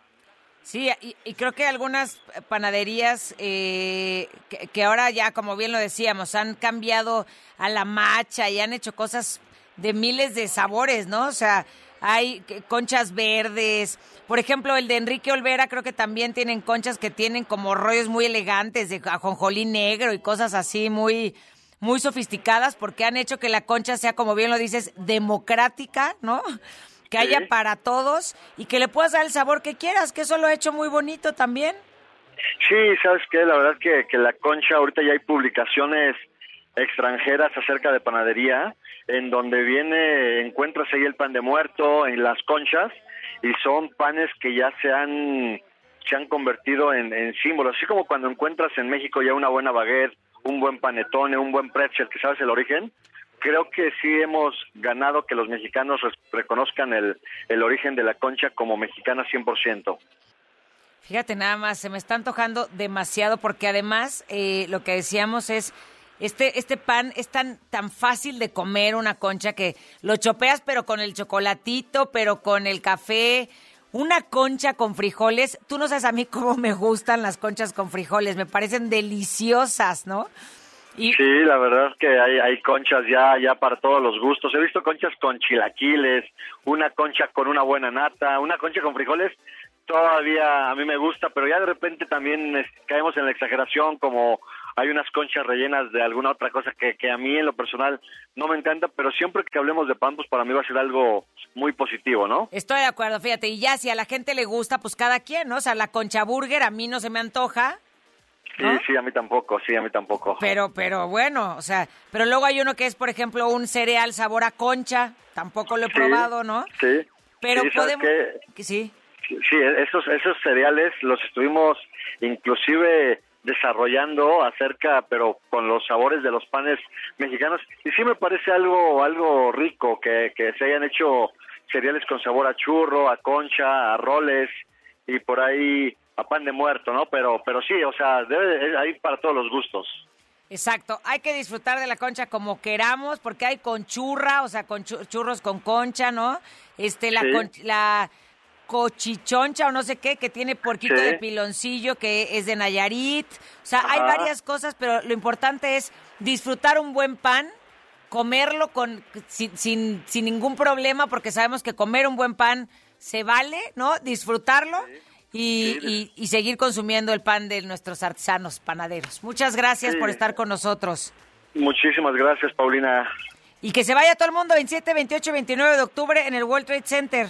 Sí, y, y creo que algunas panaderías eh, que, que ahora ya, como bien lo decíamos, han cambiado a la matcha y han hecho cosas de miles de sabores, ¿no? O sea, hay conchas verdes. Por ejemplo, el de Enrique Olvera, creo que también tienen conchas que tienen como rollos muy elegantes de ajonjolí negro y cosas así muy, muy sofisticadas, porque han hecho que la concha sea, como bien lo dices, democrática, ¿no? Que haya sí. para todos y que le puedas dar el sabor que quieras, que eso lo ha hecho muy bonito también. Sí, ¿sabes qué? La verdad que, que la concha, ahorita ya hay publicaciones extranjeras acerca de panadería, en donde viene, encuentras ahí el pan de muerto, en las conchas, y son panes que ya se han, se han convertido en, en símbolos, así como cuando encuentras en México ya una buena baguette, un buen panetone, un buen pretzel, que sabes el origen. Creo que sí hemos ganado que los mexicanos reconozcan el, el origen de la concha como mexicana cien por ciento. Fíjate nada más, se me está antojando demasiado porque además eh, lo que decíamos es, este este pan es tan tan fácil de comer, una concha, que lo chopeas pero con el chocolatito, pero con el café Una concha con frijoles, tú no sabes a mí cómo me gustan las conchas con frijoles, me parecen deliciosas, ¿no? Y... Sí, la verdad es que hay, hay conchas ya ya para todos los gustos. He visto conchas con chilaquiles, una concha con una buena nata, una concha con frijoles, todavía a mí me gusta, pero ya de repente también es, caemos en la exageración, como hay unas conchas rellenas de alguna otra cosa que, que a mí en lo personal no me encanta, pero siempre que hablemos de pan, pues para mí va a ser algo muy positivo, ¿no? Estoy de acuerdo, fíjate, y ya si a la gente le gusta, pues cada quien, ¿no? O sea, la concha burger a mí no se me antoja, ¿no? Sí, sí, a mí tampoco, sí, a mí tampoco. Pero, pero bueno, o sea, pero luego hay uno que es, por ejemplo, un cereal sabor a concha, tampoco lo he sí, probado, ¿no? Sí. Pero sí, podemos... ¿qué? Sí. Sí, esos, esos cereales los estuvimos inclusive desarrollando acerca, pero con los sabores de los panes mexicanos, y sí me parece algo algo rico que, que se hayan hecho cereales con sabor a churro, a concha, a roles y por ahí a pan de muerto, ¿no? Pero pero sí, o sea, debe hay para todos los gustos. Exacto, hay que disfrutar de la concha como queramos, porque hay con churra, o sea, con churros con concha, ¿no? Este, la, sí. con, la cochichoncha o no sé qué, que tiene porquito sí. de piloncillo, que es de Nayarit. O sea, Ajá. hay varias cosas, pero lo importante es disfrutar un buen pan, comerlo con sin, sin, sin ningún problema, porque sabemos que comer un buen pan se vale, ¿no? Disfrutarlo. Sí. Y, y, y seguir consumiendo el pan de nuestros artesanos panaderos. Muchas gracias sí. por estar con nosotros. Muchísimas gracias, Paulina. Y que se vaya todo el mundo veintisiete, veintiocho, veintinueve de octubre en el World Trade Center.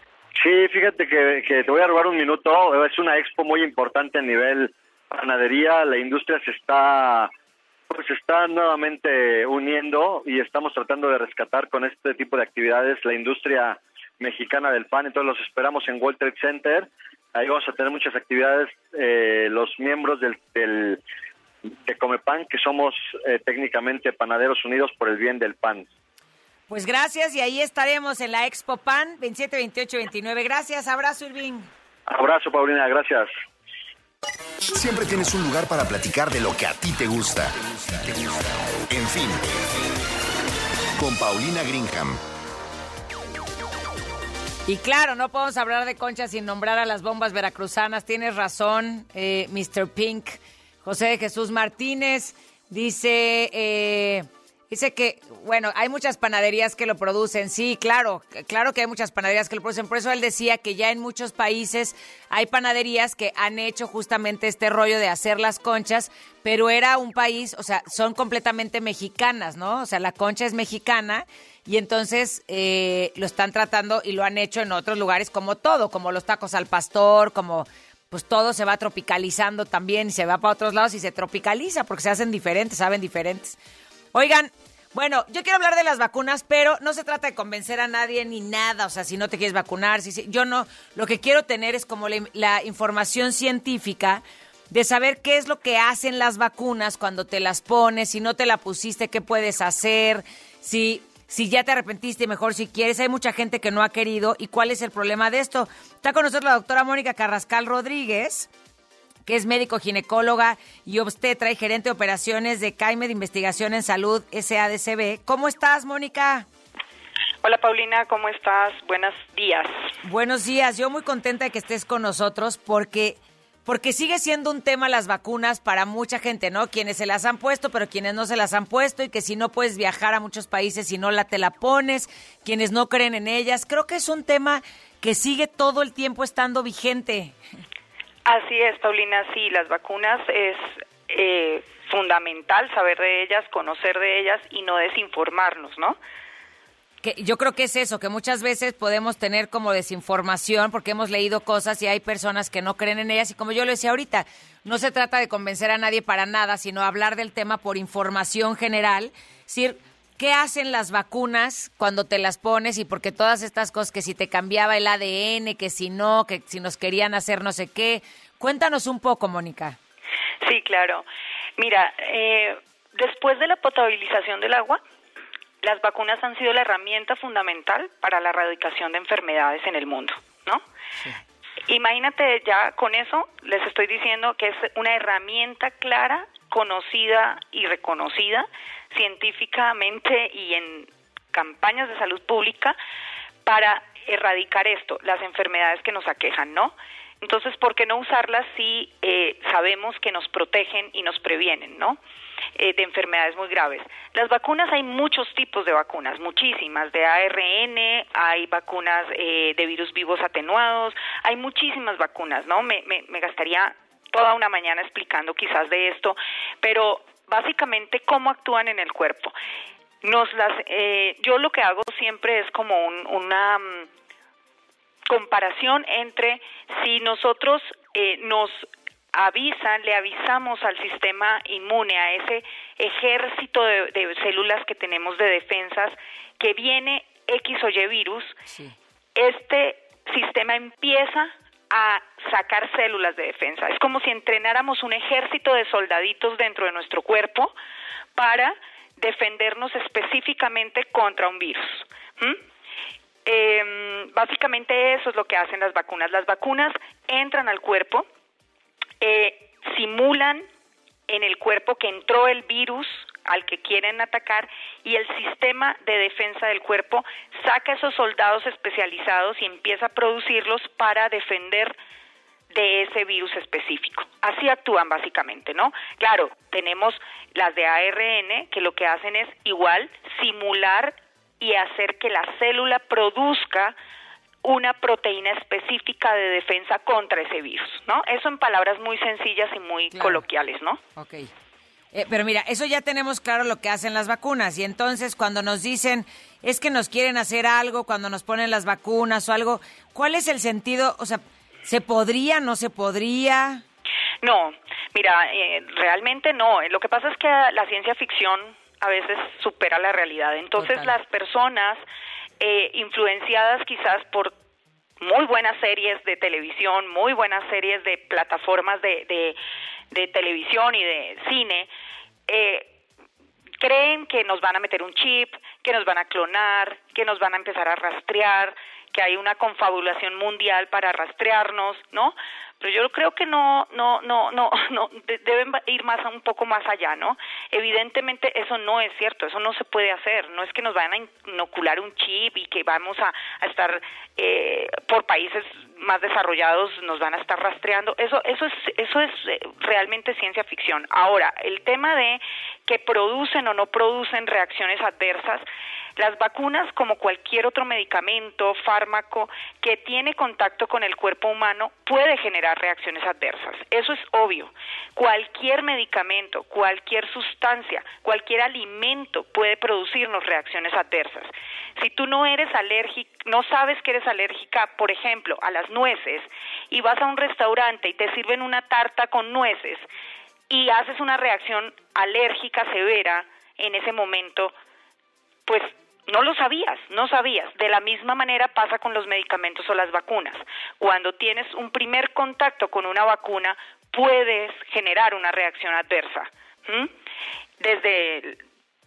Sí, fíjate que, que te voy a robar un minuto. Es una expo muy importante a nivel panadería. La industria se está, pues, se está nuevamente uniendo y estamos tratando de rescatar con este tipo de actividades la industria mexicana del pan. Entonces los esperamos en World Trade Center. Ahí vamos a tener muchas actividades, eh, los miembros del, del de Comepan, que somos eh, técnicamente Panaderos Unidos por el Bien del Pan. Pues gracias, y ahí estaremos en la Expo Pan, veintisiete, veintiocho, veintinueve. Gracias, abrazo, Irving. Abrazo, Paulina, gracias. Siempre tienes un lugar para platicar de lo que a ti te gusta. En fin, con Paulina Greenham. Y claro, no podemos hablar de concha sin nombrar a las bombas veracruzanas. Tienes razón, eh, mister Pink. José de Jesús Martínez dice, eh, dice que, bueno, hay muchas panaderías que lo producen. Sí, claro, claro que hay muchas panaderías que lo producen. Por eso él decía que ya en muchos países hay panaderías que han hecho justamente este rollo de hacer las conchas, pero era un país, o sea, son completamente mexicanas, ¿no? O sea, la concha es mexicana. Y entonces eh, lo están tratando y lo han hecho en otros lugares como todo, como los tacos al pastor, como pues todo se va tropicalizando también, se va para otros lados y se tropicaliza porque se hacen diferentes, saben diferentes. Oigan, bueno, yo quiero hablar de las vacunas, pero no se trata de convencer a nadie ni nada, o sea, si no te quieres vacunar, si, si yo no, lo que quiero tener es como la, la información científica de saber qué es lo que hacen las vacunas cuando te las pones, si no te la pusiste, qué puedes hacer, si... Si ya te arrepentiste, mejor si quieres. Hay mucha gente que no ha querido. ¿Y cuál es el problema de esto? Está con nosotros la doctora Mónica Carrascal Rodríguez, que es médico ginecóloga y obstetra y gerente de operaciones de CAIME de Investigación en Salud S A D C B. ¿Cómo estás, Mónica? Hola, Paulina, ¿cómo estás? Buenos días. Buenos días. Yo muy contenta de que estés con nosotros porque... Porque sigue siendo un tema las vacunas para mucha gente, ¿no? Quienes se las han puesto, pero quienes no se las han puesto, y que si no puedes viajar a muchos países si no la te la pones, quienes no creen en ellas. Creo que es un tema que sigue todo el tiempo estando vigente. Así es, Paulina, sí, las vacunas es eh, fundamental saber de ellas, conocer de ellas y no desinformarnos, ¿no? Que yo creo que es eso, que muchas veces podemos tener como desinformación porque hemos leído cosas y hay personas que no creen en ellas. Y como yo lo decía ahorita, no se trata de convencer a nadie para nada, sino hablar del tema por información general. Es decir, ¿qué hacen las vacunas cuando te las pones? Y porque todas estas cosas, que si te cambiaba el A D N, que si no, que si nos querían hacer no sé qué. Cuéntanos un poco, Mónica. Sí, claro. Mira, eh, después de la potabilización del agua, las vacunas han sido la herramienta fundamental para la erradicación de enfermedades en el mundo, ¿no? Sí. Imagínate, ya con eso les estoy diciendo que es una herramienta clara, conocida y reconocida científicamente y en campañas de salud pública para erradicar esto, las enfermedades que nos aquejan, ¿no? Entonces, ¿por qué no usarlas si eh, sabemos que nos protegen y nos previenen, ¿no? Eh, de enfermedades muy graves. Las vacunas, hay muchos tipos de vacunas, muchísimas, de A R N, hay vacunas eh, de virus vivos atenuados, hay muchísimas vacunas, ¿no? Me, me, me gastaría toda una mañana explicando quizás de esto, pero básicamente cómo actúan en el cuerpo. Nos las, eh, yo lo que hago siempre es como un, una um, comparación entre si nosotros eh, nos avisan, le avisamos al sistema inmune, a ese ejército de, de células que tenemos de defensas, que viene X o Y virus, sí. Este sistema empieza a sacar células de defensa. Es como si entrenáramos un ejército de soldaditos dentro de nuestro cuerpo para defendernos específicamente contra un virus. ¿Mm? Eh, básicamente eso es lo que hacen las vacunas. Las vacunas entran al cuerpo, Eh, simulan en el cuerpo que entró el virus al que quieren atacar y el sistema de defensa del cuerpo saca esos soldados especializados y empieza a producirlos para defender de ese virus específico. Así actúan básicamente, ¿no? Claro, tenemos las de A R N que lo que hacen es igual simular y hacer que la célula produzca una proteína específica de defensa contra ese virus, ¿no? Eso en palabras muy sencillas y muy claro. Coloquiales, ¿no? Ok. Eh, pero mira, eso ya tenemos claro lo que hacen las vacunas, y entonces cuando nos dicen, es que nos quieren hacer algo, cuando nos ponen las vacunas o algo, ¿cuál es el sentido? O sea, ¿se podría, no se podría? No, mira, eh, realmente no. Lo que pasa es que la ciencia ficción a veces supera la realidad. Entonces Total. Las personas Eh, influenciadas quizás por muy buenas series de televisión, muy buenas series de plataformas de, de, de televisión y de cine, eh, creen que nos van a meter un chip, que nos van a clonar, que nos van a empezar a rastrear, que hay una confabulación mundial para rastrearnos, ¿no? Pero yo creo que no, no, no, no, no, de, deben ir más un poco más allá, ¿no? Evidentemente eso no es cierto, eso no se puede hacer, no es que nos vayan a inocular un chip y que vamos a, a estar eh, por países más desarrollados nos van a estar rastreando, eso, eso es, eso es realmente ciencia ficción. Ahora, el tema de que producen o no producen reacciones adversas, las vacunas, como cualquier otro medicamento, fármaco, que tiene contacto con el cuerpo humano, puede generar reacciones adversas. Eso es obvio. Cualquier medicamento, cualquier sustancia, cualquier alimento puede producirnos reacciones adversas. Si tú no eres alérgica, no sabes que eres alérgica, por ejemplo, a las nueces, y vas a un restaurante y te sirven una tarta con nueces, y haces una reacción alérgica severa en ese momento, pues no lo sabías, no sabías. De la misma manera pasa con los medicamentos o las vacunas. Cuando tienes un primer contacto con una vacuna, puedes generar una reacción adversa. ¿Mm? Desde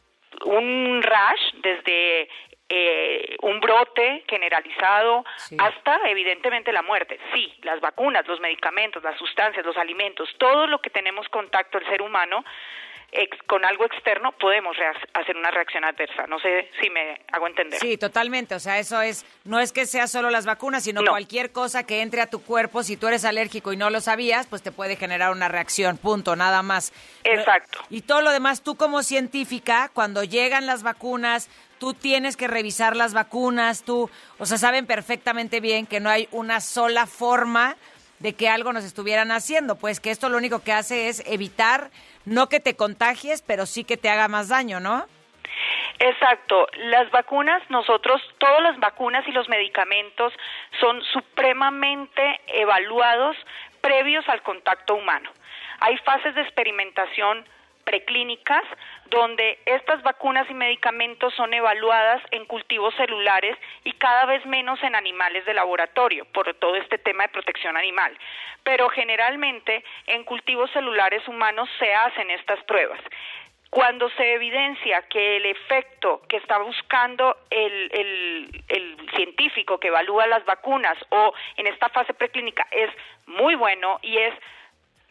un rash, desde eh, un brote generalizado, sí. hasta evidentemente la muerte. Sí, las vacunas, los medicamentos, las sustancias, los alimentos, todo lo que tenemos contacto el ser humano, Ex, con algo externo podemos hacer una reacción adversa. No sé si me hago entender. Sí, totalmente. O sea, eso es, no es que sea solo las vacunas, sino no. cualquier cosa que entre a tu cuerpo, si tú eres alérgico y no lo sabías, pues te puede generar una reacción, punto, nada más. Exacto. Y todo lo demás, tú como científica, cuando llegan las vacunas, tú tienes que revisar las vacunas, tú, o sea, saben perfectamente bien que no hay una sola forma de que algo nos estuvieran haciendo, pues que esto lo único que hace es evitar, no que te contagies, pero sí que te haga más daño, ¿no? Exacto. Las vacunas, nosotros, todas las vacunas y los medicamentos son supremamente evaluados previos al contacto humano. Hay fases de experimentación preclínicas donde estas vacunas y medicamentos son evaluadas en cultivos celulares y cada vez menos en animales de laboratorio por todo este tema de protección animal. Pero generalmente en cultivos celulares humanos se hacen estas pruebas. Cuando se evidencia que el efecto que está buscando el, el, el científico que evalúa las vacunas o en esta fase preclínica es muy bueno y es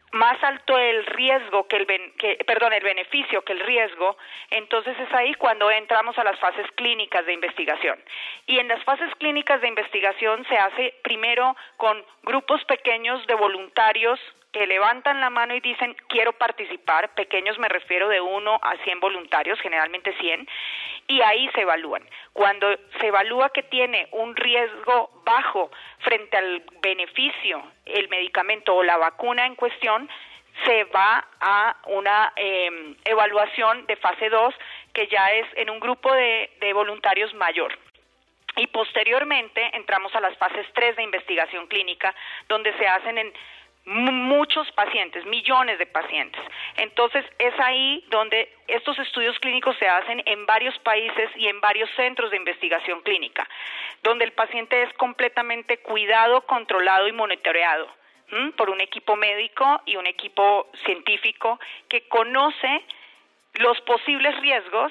más alto el riesgo que el ben, que, perdón, el beneficio que el riesgo, entonces es ahí cuando entramos a las fases clínicas de investigación. Y en las fases clínicas de investigación se hace primero con grupos pequeños de voluntarios que levantan la mano y dicen quiero participar, pequeños me refiero de uno a cien voluntarios, generalmente cien, y ahí se evalúan. Cuando se evalúa que tiene un riesgo bajo frente al beneficio, el medicamento o la vacuna en cuestión, se va a una eh, evaluación de fase dos, que ya es en un grupo de, de voluntarios mayor. Y posteriormente entramos a las fases tres de investigación clínica, donde se hacen en muchos pacientes, millones de pacientes. Entonces es ahí donde estos estudios clínicos se hacen en varios países y en varios centros de investigación clínica, donde el paciente es completamente cuidado, controlado y monitoreado ¿m? por un equipo médico y un equipo científico que conoce los posibles riesgos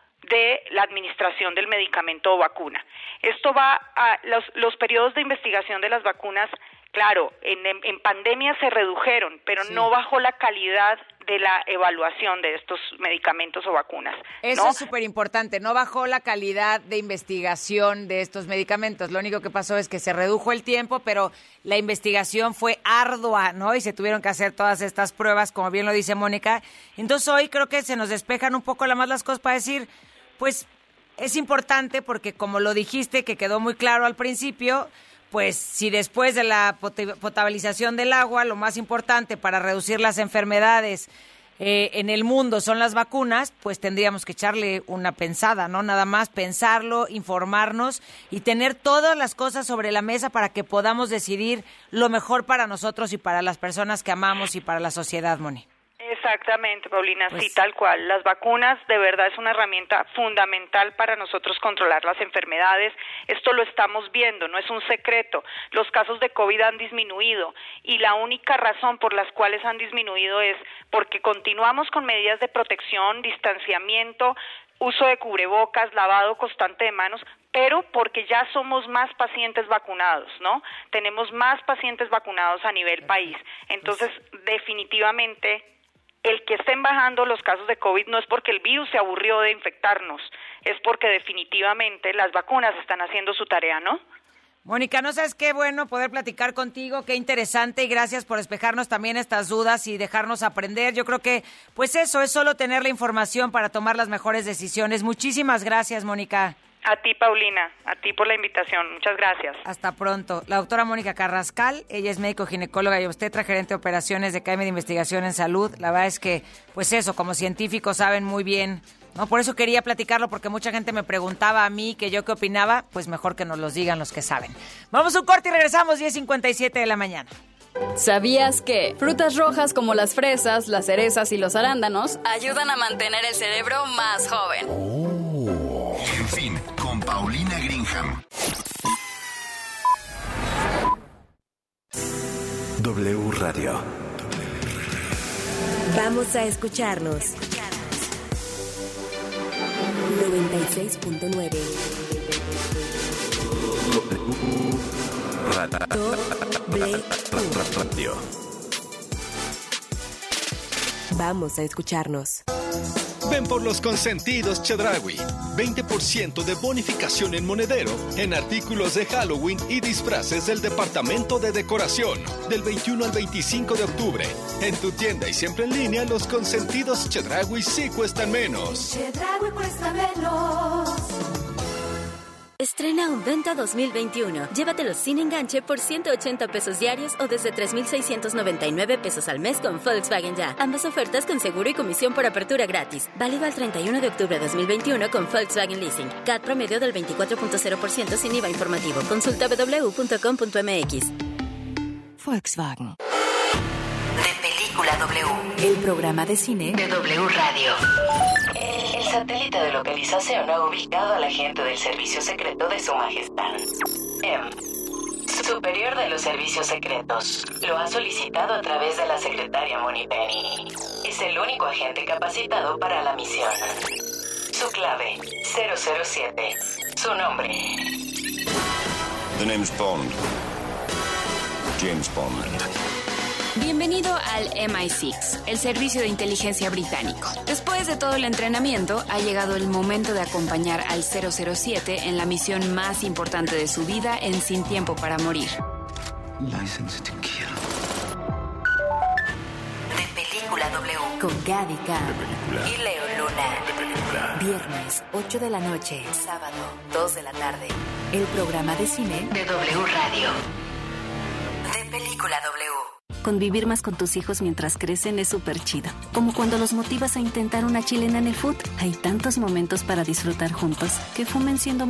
de la administración del medicamento o vacuna. Esto va a los, los periodos de investigación de las vacunas. Claro, en, en, en pandemia se redujeron, pero sí. no bajó la calidad de la evaluación de estos medicamentos o vacunas. Eso ¿no? es súper importante, no bajó la calidad de investigación de estos medicamentos. Lo único que pasó es que se redujo el tiempo, pero la investigación fue ardua, ¿no? Y se tuvieron que hacer todas estas pruebas, como bien lo dice Mónica. Entonces hoy creo que se nos despejan un poco la más las cosas para decir, pues es importante porque como lo dijiste, que quedó muy claro al principio, pues si después de la potabilización del agua, lo más importante para reducir las enfermedades eh, en el mundo son las vacunas, pues tendríamos que echarle una pensada, ¿no? Nada más pensarlo, informarnos y tener todas las cosas sobre la mesa para que podamos decidir lo mejor para nosotros y para las personas que amamos y para la sociedad, Moni. Exactamente, Paulina, Pues- sí, tal cual. Las vacunas de verdad es una herramienta fundamental para nosotros controlar las enfermedades. Esto lo estamos viendo, no es un secreto. Los casos de COVID han disminuido y la única razón por las cuales han disminuido es porque continuamos con medidas de protección, distanciamiento, uso de cubrebocas, lavado constante de manos, pero porque ya somos más pacientes vacunados, ¿no? Tenemos más pacientes vacunados a nivel país. Entonces, definitivamente, el que estén bajando los casos de COVID no es porque el virus se aburrió de infectarnos, es porque definitivamente las vacunas están haciendo su tarea, ¿no? Mónica, no sabes qué bueno poder platicar contigo, qué interesante y gracias por despejarnos también estas dudas y dejarnos aprender. Yo creo que, pues eso, es solo tener la información para tomar las mejores decisiones. Muchísimas gracias, Mónica. A ti, Paulina, a ti por la invitación. Muchas gracias. Hasta pronto. La doctora Mónica Carrascal, ella es médico ginecóloga y obstetra, gerente de operaciones de Academia de Investigación en Salud. La verdad es que, pues eso, como científicos saben muy bien, ¿no? Por eso quería platicarlo, porque mucha gente me preguntaba a mí que yo qué opinaba, pues mejor que nos los digan los que saben. Vamos a un corte y regresamos, diez cincuenta y siete de la mañana. ¿Sabías que frutas rojas como las fresas, las cerezas y los arándanos ayudan a mantener el cerebro más joven? En fin, con Paulina Greenham. W Radio. Vamos a escucharnos. noventa y seis punto nueve. Radio. Vamos a escucharnos. Ven por los consentidos Chedraui. veinte por ciento de bonificación en monedero en artículos de Halloween y disfraces del departamento de decoración. Del veintiuno al veinticinco de octubre. En tu tienda y siempre en línea, los consentidos Chedraui sí cuestan menos. Chedraui cuesta menos. Estrena un Venta dos mil veintiuno. Llévatelos sin enganche por ciento ochenta pesos diarios o desde tres mil seiscientos noventa y nueve pesos al mes con Volkswagen Ya. Ambas ofertas con seguro y comisión por apertura gratis. Válido al treinta y uno de octubre de dos mil veintiuno con Volkswagen Leasing. C A T promedio del veinticuatro punto cero por ciento sin I V A informativo. Consulta w w w punto com punto m x. Volkswagen. De Película W. El programa de cine de W Radio. El satélite de localización ha ubicado al agente del Servicio Secreto de Su Majestad. M. Superior de los Servicios Secretos. Lo ha solicitado a través de la secretaria Moneypenny. Es el único agente capacitado para la misión. Su clave, cero cero siete. Su nombre. The name's Bond. James Bond. Bienvenido al M I seis, el servicio de inteligencia británico. Después de todo el entrenamiento, ha llegado el momento de acompañar al cero cero siete en la misión más importante de su vida en Sin Tiempo para Morir. License to kill. De Película W. Con Gaby K. Y Leo Luna. De Película. Viernes, ocho de la noche. Sábado, dos de la tarde. El programa de cine de W Radio. De Película W. Convivir más con tus hijos mientras crecen es súper chido. Como cuando los motivas a intentar una chilena en el foot. Hay tantos momentos para disfrutar juntos que fumen siendo